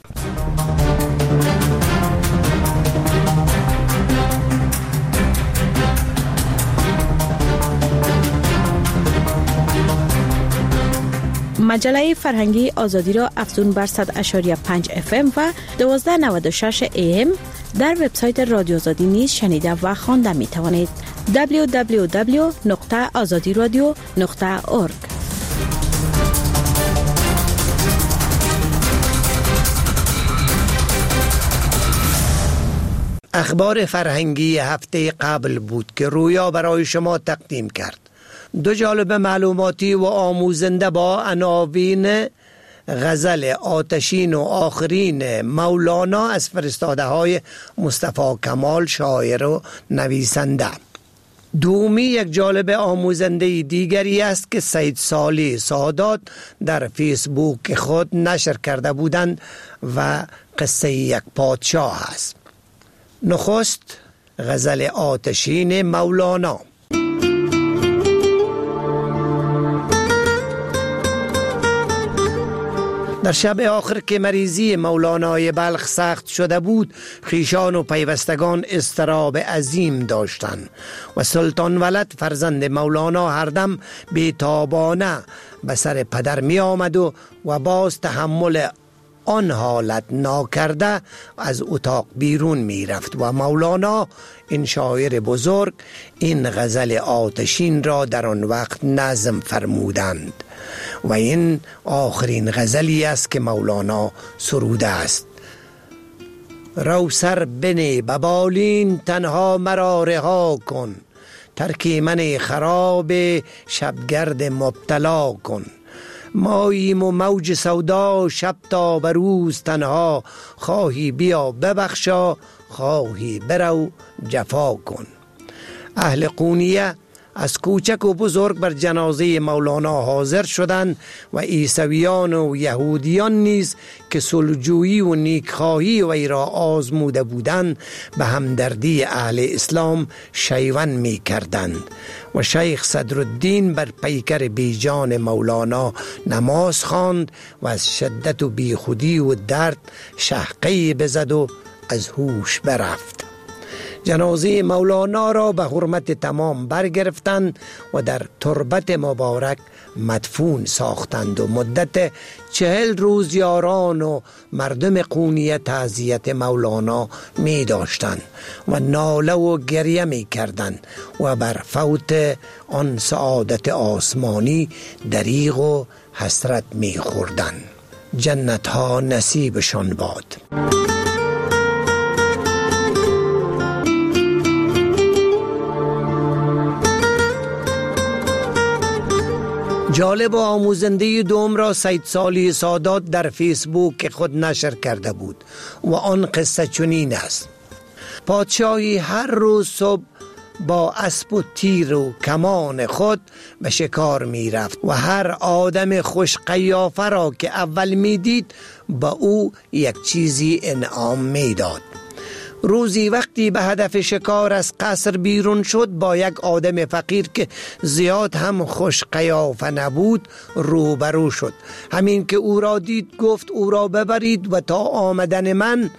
مجله فرهنگی آزادی را افزون بر صد و پنج اف ام و دوازده نود و شش ای ام در وبسایت رادیو آزادی نیز شنیده و خوانده می توانید. دبلیو دبلیو دبلیو نقطه آزادی رادیو نقطه اورگ. اخبار فرهنگی هفته قبل بود که رویا برای شما تقدیم کرد. دو جالب معلوماتی و آموزنده با عناوین غزل آتشین و آخرین مولانا از فرستاده های مصطفی کمال، شاعر و نویسنده. دومی یک جالب آموزنده دیگری است که سید صالح سادات در فیسبوک خود نشر کرده بودند و قصه یک پادشاه است. نخست غزل آتشین مولانا. در شب آخر که مریضی مولانای بلخ سخت شده بود، خیشان و پیوستگان اضطراب عظیم داشتند و سلطان ولد فرزند مولانا هر دم بی‌تابانه به سر پدر می آمد و, و باز تحمل آن حالت ناکرده از اتاق بیرون می رفت و مولانا، این شاعر بزرگ، این غزل آتشین را در آن وقت نظم فرمودند و این آخرین غزلی است که مولانا سروده است. رو سر بنه ببالین تنها مرا رها کن، ترک من خراب شبگرد مبتلا کن. ماییم و موج سودا شب تا بروز تنها، خواهی بیا ببخشا خواهی برو جفا کن. اهل قونیه از کوچک و بزرگ بر جنازه مولانا حاضر شدند و عیسویان و یهودیان نیز که صلح‌جویی و نیکخواهی وی را آزموده بودند به همدردی اهل اسلام شیون می کردند و شیخ صدرالدین بر پیکر بیجان مولانا نماز خواند و از شدت و بیخودی و درد شهقه‌ای بزد و از هوش برفت. جنازه مولانا را به حرمت تمام برگرفتند و در تربت مبارک مدفون ساختند و مدت چهل روز یاران و مردم قونیه تعزیت مولانا می داشتند و ناله و گریه می کردند و بر فوت آن سعادت آسمانی دریغ و حسرت می خوردند. جنت ها نصیبشان باد. جالب و آموزنده دوم را سید صالح سادات در فیسبوک خود نشر کرده بود و آن قصه چنین است. پادشاهی هر روز صبح با اسب و تیر و کمان خود به شکار می رفت و هر آدم خوش قیافه را که اول می دید با او یک چیزی انعام می داد. روزی وقتی به هدف شکار از قصر بیرون شد، با یک آدم فقیر که زیاد هم خوش قیافه نبود روبرو شد. همین که او را دید گفت او را ببرید و تا آمدن من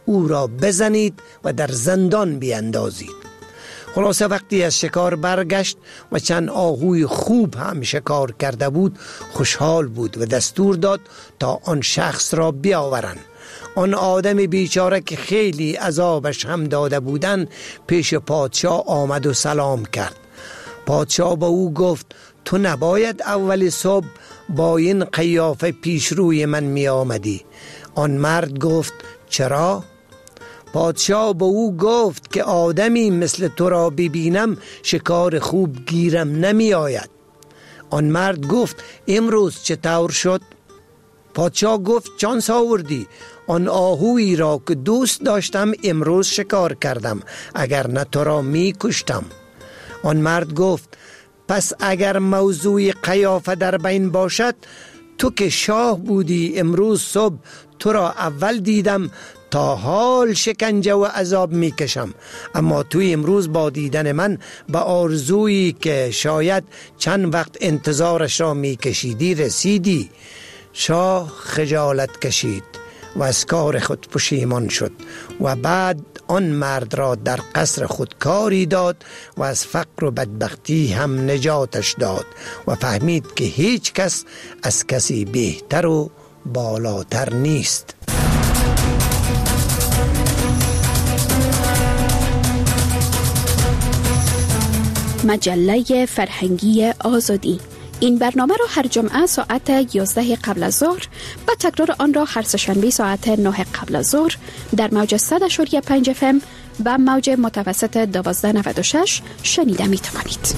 او را بزنید و در زندان بیندازید. خلاصه وقتی از شکار برگشت و چند آهوی خوب هم شکار کرده بود خوشحال بود و دستور داد تا آن شخص را بیاورند. آن آدم بیچاره که خیلی عذابش هم داده بودند پیش پادشاه آمد و سلام کرد. پادشاه با او گفت تو نباید اول صبح با این قیافه پیش روی من می آمدی. آن مرد گفت چرا؟ پادشاه با او گفت که آدمی مثل تو را ببینم شکار خوب گیرم نمی آید. آن مرد گفت امروز چطور شد؟ پادشاه گفت چانس آوردی. آن آهویی را که دوست داشتم امروز شکار کردم، اگر نه تو را می کشتم. آن مرد گفت پس اگر موضوع قیافه در بین باشد، تو که شاه بودی امروز صبح تو را اول دیدم تا حال شکنجه و عذاب می کشم، اما تو امروز با دیدن من به آرزویی که شاید چند وقت انتظارش را می کشیدی رسیدی. شاه خجالت کشید و از کار خود پشیمان شد و بعد آن مرد را در قصر خود کاری داد و از فقر و بدبختی هم نجاتش داد و فهمید که هیچ کس از کسی بهتر و بالاتر نیست. مجله فرهنگی آزادی. این برنامه را هر جمعه ساعت یازده قبل از ظهر و تکرار آن را هر سه‌شنبه ساعت نه قبل از ظهر در موج صد و پنج اف ام و موج متوسط دوازده نود و شش شنیده می توانید.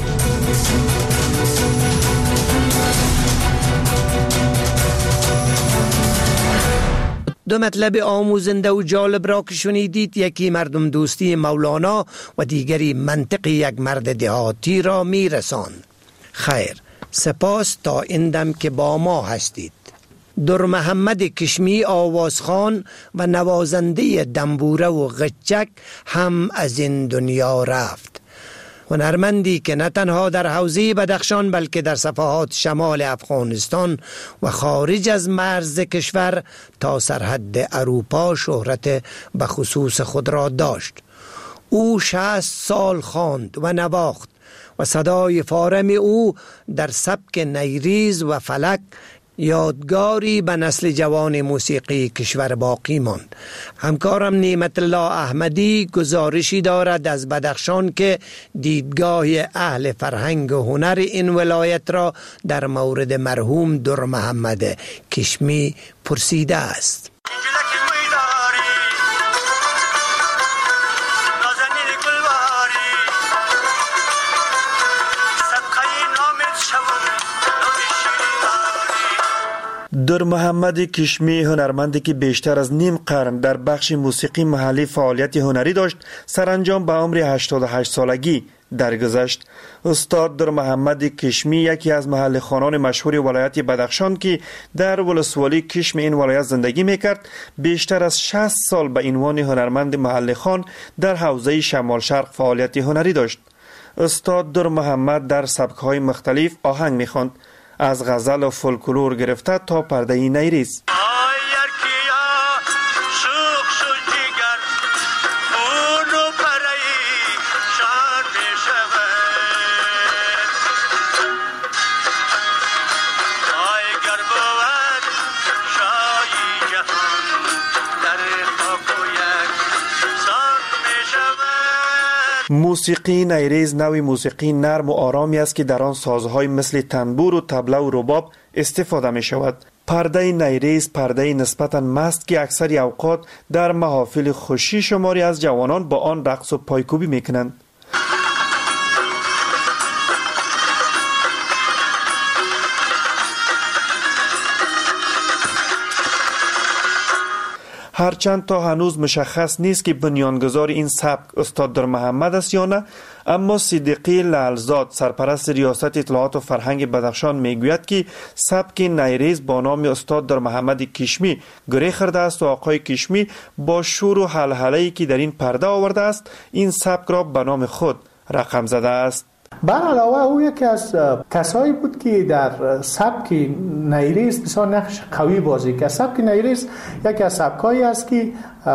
دو مطلب آموزنده و جالب را که شنیدید، یکی مردم دوستی مولانا و دیگری منطق یک مرد دهاتی را می رساند. خیر، سپاس تا این دم که با ما هستید. در محمد کشمی آوازخان و نوازنده دنبوره و غچک هم از این دنیا رفت. هنرمندی که نه تنها در حوزه بدخشان بلکه در صفحات شمال افغانستان و خارج از مرز کشور تا سرحد اروپا شهرت به خصوص خود را داشت. او شصت سال خواند و نواخت و صدای فارم او در سبک نیریز و فلک یادگاری به نسل جوان موسیقی کشور باقی ماند. همکارم نعمت الله احمدی گزارشی دارد از بدخشان که دیدگاه اهل فرهنگ و هنر این ولایت را در مورد مرحوم در محمد کشمی پرسیده است. در محمد کشمی هنرمندی که بیشتر از نیم قرن در بخش موسیقی محلی فعالیت هنری داشت، سرانجام به عمر هشتاد و هشت سالگی درگذشت. استاد در محمد کشمی یکی از محل خوانان مشهور ولایت بدخشان که در ولسوالی کشم این ولایت زندگی میکرد، بیشتر از شصت سال به عنوان هنرمند محل خوان در حوزه شمال شرق فعالیت هنری داشت. استاد در محمد در سبک‌های مختلف آهنگ می‌خواند، از غزل و فولکلور گرفته تا پرده نیریز. موسیقی نیریز نوعی موسیقی نرم و آرامی است که در آن سازهای مثل تنبور و طبله و رباب استفاده می شود. پرده نیریز پرده نسبتاً مست که اکثر اوقات در محافل خوشی شماری از جوانان با آن رقص و پایکوبی می کنند. هرچند تا هنوز مشخص نیست که بنیانگذار این سبک استاد در محمد است یا نه، اما صدیقی لعلزاد سرپرست ریاست اطلاعات و فرهنگ بدخشان میگوید که سبک نیریز با نام استاد در محمد کشمی گره خورده است و آقای کشمی با شور و هلهله‌ای که در این پرده آورده است این سبک را به نام خود رقم زده است. بر علاوه او یکی از کسایی بود که در سبک نیریز بسیار نقش قوی بازی کرد. سبک نیریز یکی از سبکایی است که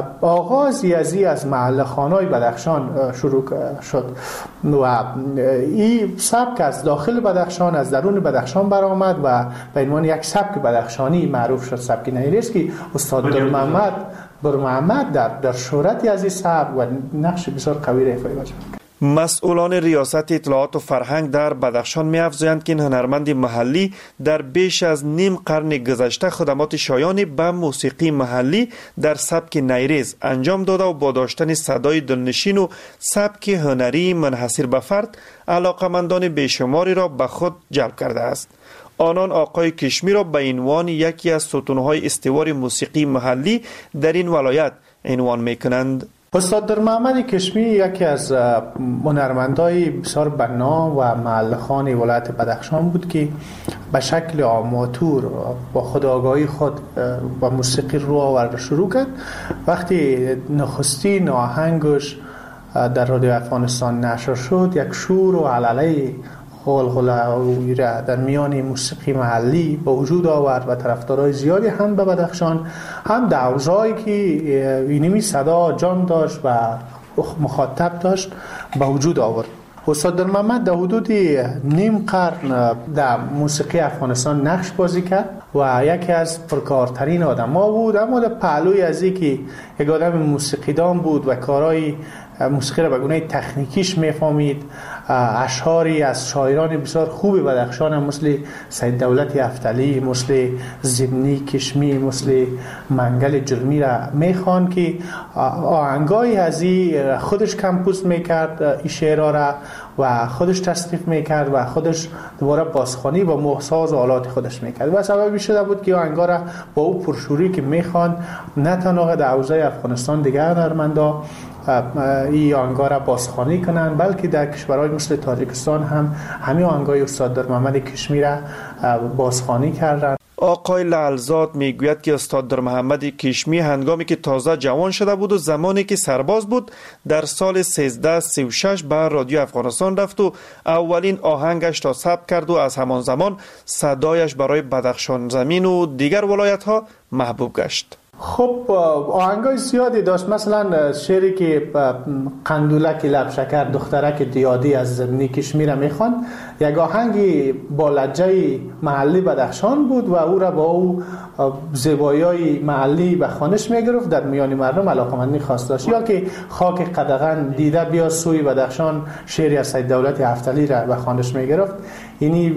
آغازی ازی از محل خانه‌های بدخشان شروع شد و این سبک از داخل بدخشان، از درون بدخشان برآمد و به عنوان یک سبک بدخشانی معروف شد، سبک نیریز که استاد در محمد بر محمد در در شهرتی از این سبک و نقش بسیار قوی ایفای بازی کرد. مسئولان ریاست اطلاعات و فرهنگ در بدخشان می‌افزایند که این هنرمند محلی در بیش از نیم قرن گذشته خدمات شایانی به موسیقی محلی در سبک نیریز انجام داده و با داشتن صدای دلنشین و سبک هنری منحصر به فرد علاقمندان بیشماری را به خود جلب کرده است. آنان آقای کشمی را به عنوان یکی از ستونهای استوار موسیقی محلی در این ولایت عنوان می‌کنند. استاد در محمد کشمی یکی از هنرمندای بسیار بنا و محلخان ولایت بدخشان بود که به شکل آماتور با خودآگاهی خود با موسیقی رو آورد شروع کرد. وقتی نخستین آهنگش در رادیو افغانستان نشر شد، یک شور و علله غلغله را در میان موسیقی محلی به وجود آورد و طرفدارای زیادی هم به بدخشان، هم در حوزه‌ای که اینمی صدا جان داشت و مخاطب داشت به وجود آورد. استاد در محمد در حدود نیم قرن در موسیقی افغانستان نقش بازی کرد و یکی از پرکارترین آدم‌ها بود، اما در پهلوی از این که یک آدم موسیقیدان بود و کارهای موسیقی را به گونه تکنیکیش میفهمید، اشعاری از شاعران بسیار خوب بدخشان مثل سید دولت یفتلی، مثل زمینی کشمی، مثل منگل جرمی را میخوان که آهنگای ازی خودش کمپوز میکرد این شعرها را و خودش تصنیف میکرد و خودش دوباره بازخوانی و محساز و آلات خودش میکرد و سببی شده بود که آهنگا را با او پرشوری که میخوان نه تنها در حوزه افغانستان دیگر هنرمندا این آهنگا را بازخوانی کنند، بلکه در کشورهای مثل تاجیکستان هم همین آهنگای استاد در محمد کشمی را بازخوانی کردند. آقای لعلزاد میگوید که استاد در محمد کشمی هنگامی که تازه جوان شده بود و زمانی که سرباز بود در سال سیزده سی و شش به رادیو افغانستان رفت و اولین آهنگش را ثبت کرد و از همان زمان صدایش برای بدخشان زمین و دیگر ولایت ها محبوب گشت. خب آهنگای زیادی داشت، مثلا شعری که قندولک لب شکر دخترک دیادی از زمینی کشمیر میخوان، یک آهنگی با لهجه محلی بدخشان بود و او را با او زیبایی‌های محلی به خوانش میگرفت، در میان مردم علاقمندی خاص داشت. یا که خاک قدغن دیده بیا سوی بدخشان، شعری از سید دولت یفتلی را به خوانش میگرفت. اینی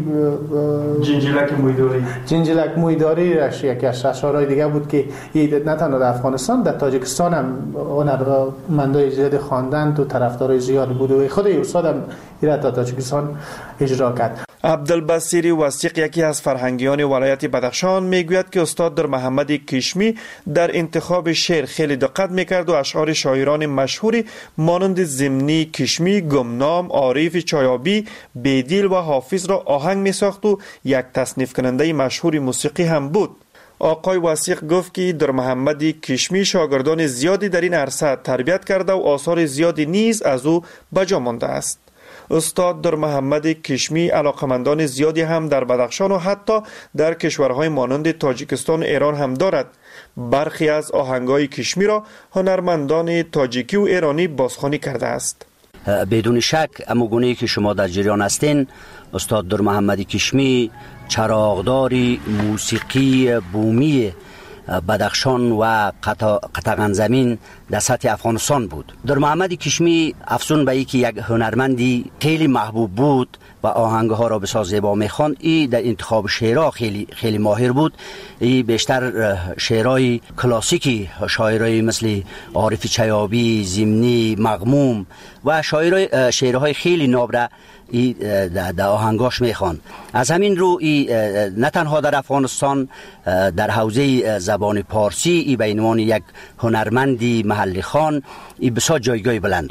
جنجلک مویداری جنجلک مویداری راش یکی از اشعارهای دیگه بود که نه تنها در افغانستان، در تاجیکستان هم هنرمندای زیاد خواندند و طرفدارای زیاد بود و خود استاد هم این تا تاجیکستان اجرا کرد. عبدالبصیر وثیق یکی از فرهنگیان ولایت بدخشان میگوید که استاد در محمد کشمی در انتخاب شعر خیلی دقت میکرد و اشعار شاعران مشهوری مانند زمینی کشمی، گمنام، عارف چایابی، بیدیل و حافظ را آهنگ میساخت و یک تصنیف کننده مشهور موسیقی هم بود. آقای وثیق گفت که در محمد کشمی شاگردان زیادی در این عرصه تربیت کرده و آثار زیادی نیز از او بجا مانده است. استاد در محمد کشمی علاقمندان زیادی هم در بدخشان و حتی در کشورهای مانند تاجیکستان و ایران هم دارد. برخی از آهنگای کشمی را هنرمندان تاجیکی و ایرانی بازخوانی کرده است. بدون شک اما گونه‌ای که شما در جریان هستین، استاد در محمد کشمی چراغداری موسیقی بومی بدخشان و قطغن زمین در سطح افغانستان بود. در محمد کشمی افزون به اینکه یک هنرمندی خیلی محبوب بود و آهنگها را بسیار زیبا میخواند، ای در انتخاب شعرها خیلی خیلی ماهر بود. ای بیشتر شعرهای کلاسیکی شاعرای مثل عارف چیابی، زمینی، مغموم و شاعرای شعرهای خیلی ناب ای در آهنگاش میخوان. از همین رو ای نه تنها در افغانستان در حوزه زبان پارسی ای به عنوان یک هنرمندی محلی خان ای بسیار جایگاه بلند داشت.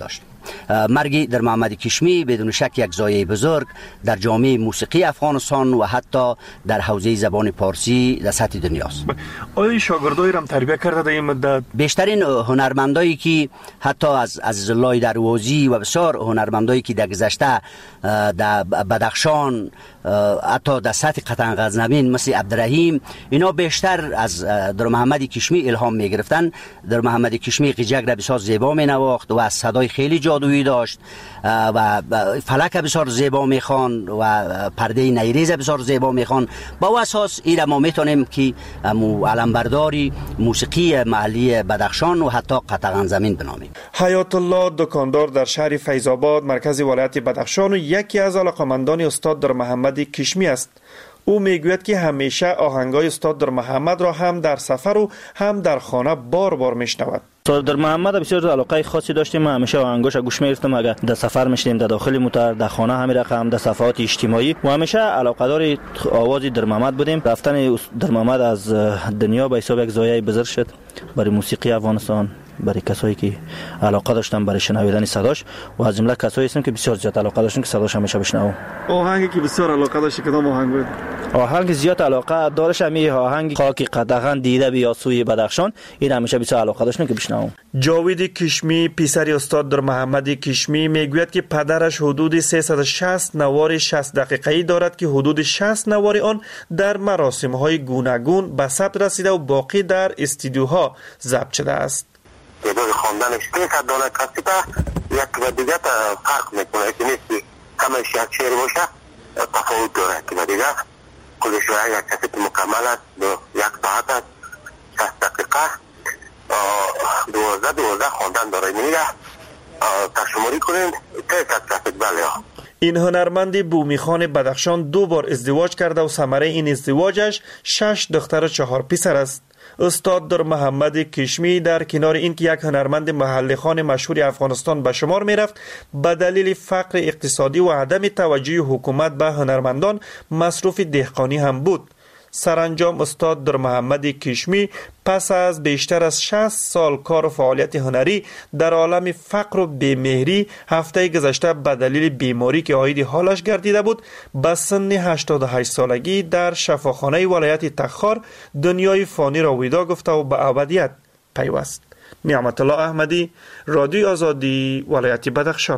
مرگ در محمد کشمی بدون شک یک زایه بزرگ در جامعه موسیقی افغانستان و حتی در حوزه زبان پارسی در سطح دنیاست. آیا شاگردایی را تربیت کرده در این مدت؟ بیشترین هنرمندایی که حتی از از الله دروازی و بسیار هنرمندایی که در گذشته در بدخشان حتی در سطح قطن غزنوین مثل عبدالرحیم، اینا بیشتر از در محمد کشمی الهام می گرفتن. در محمد کشمی قیجک را بسیار زیبا می نواخت و صدای خیلی جادویی داشت و فلک بسیار زیبا می خوان و پرده نیریز بسیار زیبا می خوان. با اساس این ما میتونیم که علمبرداری موسیقی محلی بدخشان و حتی قطن غزنوین بنامیم. حیات الله دکاندار در شهر فیض آباد مرکز ولایت بدخشان و یکی از علاقمندان استاد در محمد کشمی است. او میگوید که همیشه آهنگای استاد در محمد را هم در سفر و هم در خانه بار بار میشنود. استاد در محمد بسیار علاقه خاصی داشتیم. ما همیشه آهنگاش گوش می‌گرفتم. اگر در سفر میشدیم در داخل موتور، در خانه همین رقم، در صفحات اجتماعی و همیشه علاقه‌دار آواز در محمد بودیم. رفتن در محمد از دنیا به حساب یک زایه بزرگ شد برای موسیقی افغانستان، برای کسایی که علاقه داشتن برای شنیدن صداش و از جمله کسایی هستیم که بسیار زیاد علاقه داشتن که صداش همیشه بشنوم. آهنگی که بسیار علاقه داشتی کدام آهنگ بود؟ آهنگ زیاد علاقه دارش همین آهنگ خاک قدغن دیده بیا سوی بدخشان، این همیشه بسیار علاقه داشتن که بشنوم. جاوید کشمی پسر استاد در محمد کشمی میگوید که پدرش حدود سیصد و شصت نوار شصت دقیقه‌ای دارد که حدود شصت نوار آن در مراسم‌های گوناگون به ثبت رسیده و باقی در استودیوها ضبط شده است. تعداد خواندنش سیصد دانه کسیده یک و دیگه فرق میکنه که نیست که همه یک شعر باشه تفاوت داره که و دیگه کل شعر یک کسیت مکمل است یک ساعت است شصت دقیقه دوازده دوازده خواندن داره میگه تشماری کنین سیصد کسیت بله. این هنرمند بومی خان بدخشان دو بار ازدواج کرده و ثمره این ازدواجش شش دختر و چهار پسر است. استاد در محمد کشمی در کنار اینکه یک هنرمند محل خان مشهور افغانستان به شمار می رفت، به دلیل فقر اقتصادی و عدم توجه حکومت به هنرمندان مصروف دهقانی هم بود. سرانجام استاد در محمد کشمی پس از بیشتر از شصت سال کار و فعالیت هنری در عالم فقر و بیمهری هفته گذشته به دلیل بیماری که عاید حالش گردیده بود به سن هشتاد و هشت سالگی در شفاخانه ولایت تخار دنیای فانی را ویدا گفته و به ابدیت پیوست. نعمت الله احمدی، رادیو آزادی، ولایت بدخشان.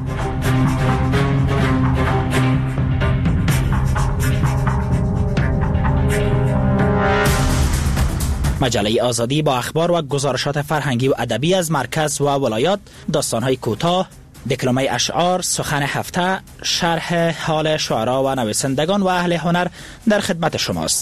مجله آزادی با اخبار و گزارشات فرهنگی و ادبی از مرکز و ولایات، داستان‌های کوتاه، دکلمه اشعار، سخن هفته، شرح حال شعرا و نویسندگان و اهل هنر در خدمت شماست.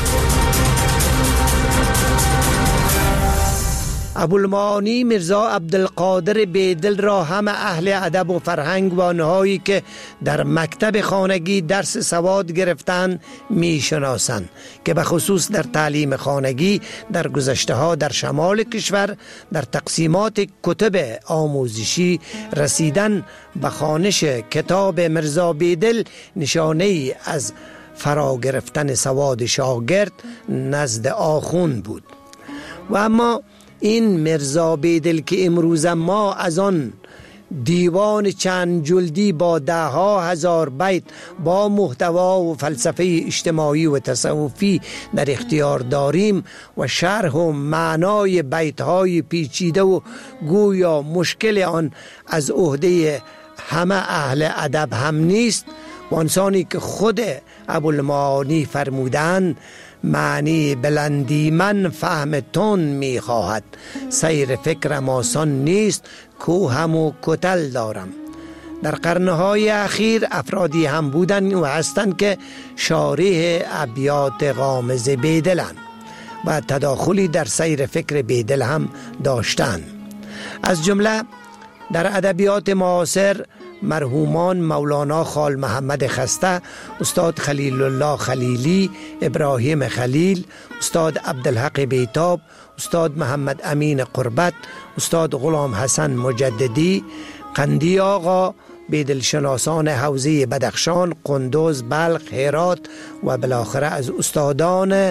ابوالمعانی میرزا عبدالقادر بیدل را همه اهل ادب و فرهنگ و آنهایی که در مکتب خانگی درس سواد گرفتن میشناسند که به خصوص در تعلیم خانگی در گذشته ها در شمال کشور در تقسیمات کتب آموزشی رسیدن به خوانش کتاب میرزا بیدل نشانه ای از فرا گرفتن سواد شاگرد نزد آخوند بود. و اما این میرزا بیدل که امروز ما از آن دیوان چند جلدی با ده ها هزار بیت با محتوا و فلسفه اجتماعی و تصوفی در اختیار داریم و شرح و معنای بیت های پیچیده و گویا مشکل آن از عهده همه اهل ادب هم نیست، و انسانی که خود ابوالمعانی فرمودند معنی بلندی من فهم تون می خواهد، سیر فکرم آسان نیست کو همو کتل دارم. در قرنهای اخیر افرادی هم بودن و هستند که شارح ابیات غامض بیدلند و تداخلی در سیر فکر بیدل هم داشتند. از جمله در ادبیات معاصر مرحومان مولانا خال محمد خسته، استاد خلیل الله خلیلی، ابراهیم خلیل، استاد عبدالحق بیتاب، استاد محمد امین قربت، استاد غلام حسن مجددی، قندی آقا، بیدلشناسان حوزه بدخشان، قندوز، بلخ، هرات و بالاخره از استادان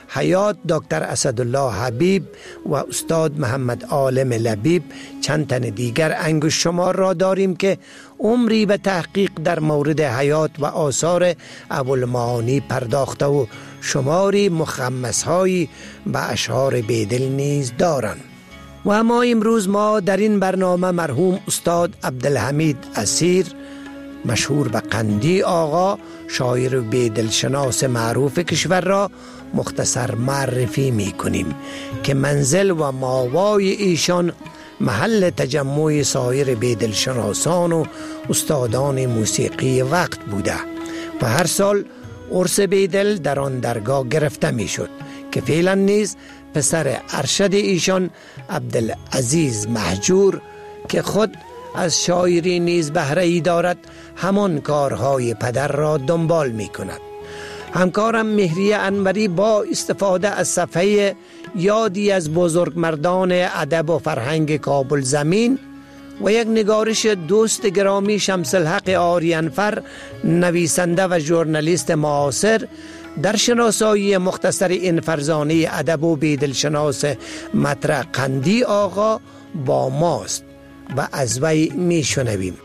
حیات دکتر اسدالله حبیب و استاد محمد عالم لبیب چند تن دیگر انگشت شمار را داریم که عمری به تحقیق در مورد حیات و آثار ابوالمعانی پرداخته و شماری مخمس‌هایی به اشعار بیدل نیز دارند. و اما امروز ما در این برنامه مرحوم استاد عبدالحمید اسیر مشهور به قندی آقا، شاعر و بیدلشناس معروف کشور را مختصر معرفی می کنیم که منزل و ماوای ایشان محل تجمع سایر بیدلشناسان و استادان موسیقی وقت بوده و هر سال عرس بیدل در آن درگاه گرفته می شد که فعلا نیز پسر ارشد ایشان عبدالعزیز مهجور که خود از شاعری نیز بهره ای دارد همان کارهای پدر را دنبال می کند. همکارم مهریه انوری با استفاده از صفحه یادی از بزرگمردان ادب و فرهنگ کابل زمین و یک نگارش دوست گرامی شمس الحق آریانفر نویسنده و ژورنالیست معاصر در شناسایی مختصر این فرزانه ادب و بیدلشناس مطرح قندی آقا با ماست و از وی می شنویم.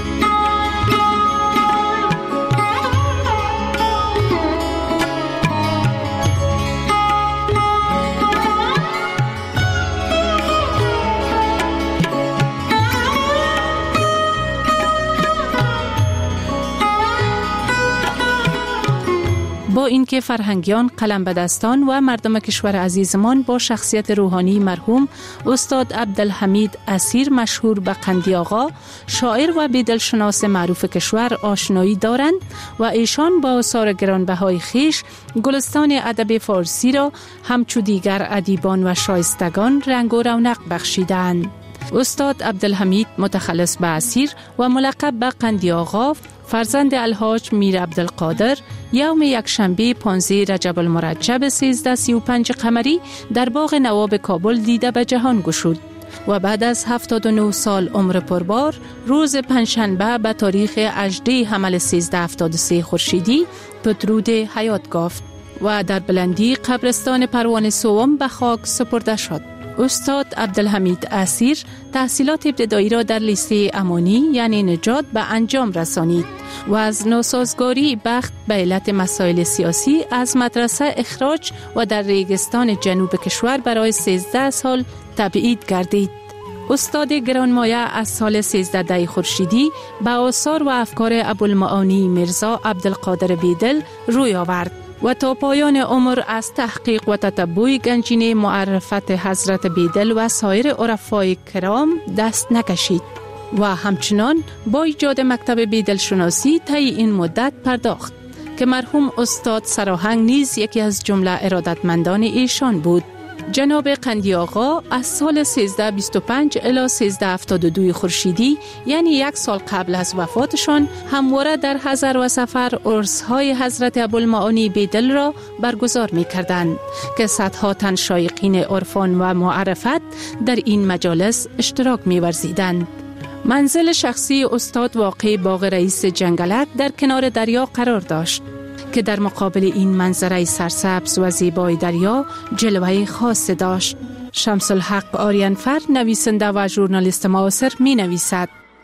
با اینکه فرهنگیان، قلم به دستان و مردم کشور عزیزمان با شخصیت روحانی مرحوم استاد عبدالحمید اسیر مشهور به قندی آقا، شاعر و بیدلشناس معروف کشور آشنایی دارند و ایشان با آثار گرانبهای خیش گلستان ادب فارسی را همچو دیگر ادیبان و شایستگان رنگ و رونق بخشیدند. استاد عبدالحمید متخلص به اسیر و ملقب به قندی آقا، فرزند الحاج میر عبدالقادر، یوم یکشنبه پانزده رجب المرجب سیزده سی و پنج قمری در باغ نواب کابل دیده به جهان گشود و بعد از هفتاد و نه سال عمر پربار روز پنجشنبه به تاریخ هجدهم حمل سیزده هفتاد و سه خورشیدی پدرود حیات یافت و در بلندی قبرستان پروان سوم به خاک سپرده شد. استاد عبدالحمید اسیر تحصیلات ابتدایی را در لیسه امانی یعنی نجات به انجام رسانید و از ناسازگاری بخت به علت مسائل سیاسی از مدرسه اخراج و در ریگستان جنوب کشور برای سیزده سال تبعید گردید. استاد گرانمایه از سال سیزده دی خورشیدی به آثار و افکار ابوالمعانی میرزا عبدالقادر بیدل روی آورد و تا پایان عمر از تحقیق و تتبع گنجینه معرفت حضرت بیدل و سایر عرفای کرام دست نکشید و همچنان با ایجاد مکتب بیدل شناسی طی این مدت پرداخت که مرحوم استاد سراهنگ نیز یکی از جمله ارادتمندان ایشان بود. جناب قندی آقا از سال سیزده بیست و پنج الی سیزده هفتاد و دو خورشیدی یعنی یک سال قبل از وفاتشان همواره در حضر و سفر عرس‌های حضرت ابوالمعانی بیدل را برگزار می کردند که صدها تن شایقین عرفان و معرفت در این مجالس اشتراک می ورزیدند. منزل شخصی استاد واقع باغ رئیس جنگلک در کنار دریا قرار داشت که در مقابل این منظره سرسبز و زیبای دریا جلوه خاص داشت. شمس الحق آریانفر نویسنده و ژورنالیست معاصر می نویسد: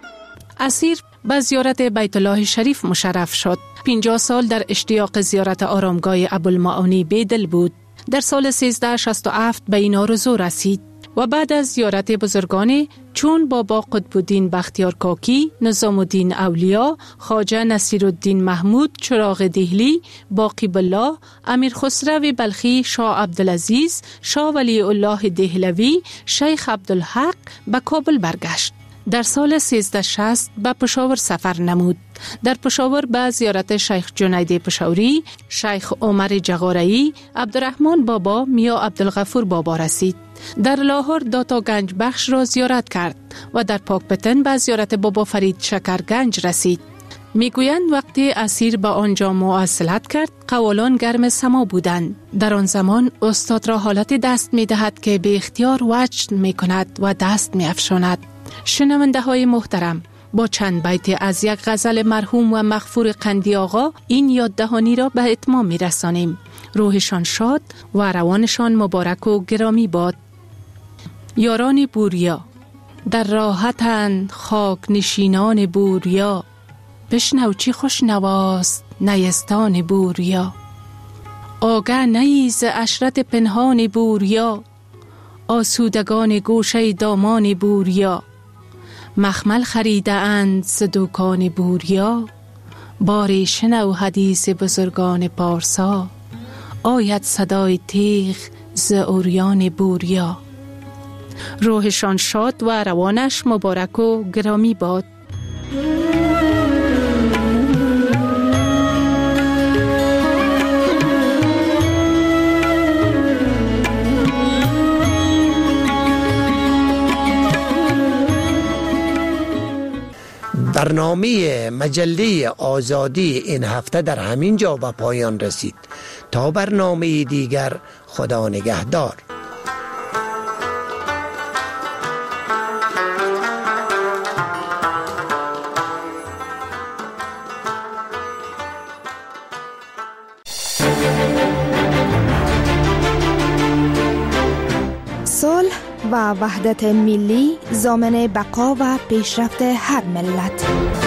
اسیر به زیارت بیت الله شریف مشرف شد. پنجاه سال در اشتیاق زیارت آرامگاه ابوالمعانی بیدل بود. در سال سیزده شصت و هفت به این آرزو رسید و بعد از زیارت بزرگانی چون بابا قطب الدین بختیار کاکی، نظام الدین اولیا، خواجه نصیرالدین محمود چراغ دهلی، باقی بالله، امیر خسرو بلخی، شاه عبدالعزیز، شاه ولی الله دهلوی، شیخ عبدالحق به کابل برگشت. در سال سیزده شصت به پشاور سفر نمود. در پشاور به زیارت شیخ جنید پشاوری، شیخ عمر جغارایی، عبدالرحمن بابا، میا عبدالغفور بابا رسید. در لاهور داتا گنج بخش را زیارت کرد و در پاکپتن به زیارت بابا فرید شکرگنج رسید. میگویند وقتی اسیر به آنجا مواصلت کرد قوالان گرم سما بودند. در آن زمان استاد را حالت دست می دهد که به اختیار وجد می کند و دست می افشاند. شنونده های محترم، با چند بیت از یک غزل مرحوم و مغفور قندی آقا این یاد دهانی را به اتمام می رسانیم. روحشان شاد و روانشان مبارک و گرامی باد. یاران بوریا در راحتند خاک نشینان بوریا، بشنو چی خوش نواست نیستان بوریا. آگه نیز عشرت پنهان بوریا، آسودگان گوشه دامان بوریا. مخمل خریده اند ز دکان بوریا، باری شنو حدیث بزرگان پارسا. آید صدای تیغ ز اوریان بوریا. روحشان شاد و روانش مبارک و گرامی باد. برنامه مجله آزادی این هفته در همین جا به پایان رسید. تا برنامه دیگر، خدا نگهدار. صلح و وحدت ملی ضامن بقا و پیشرفت هر ملت.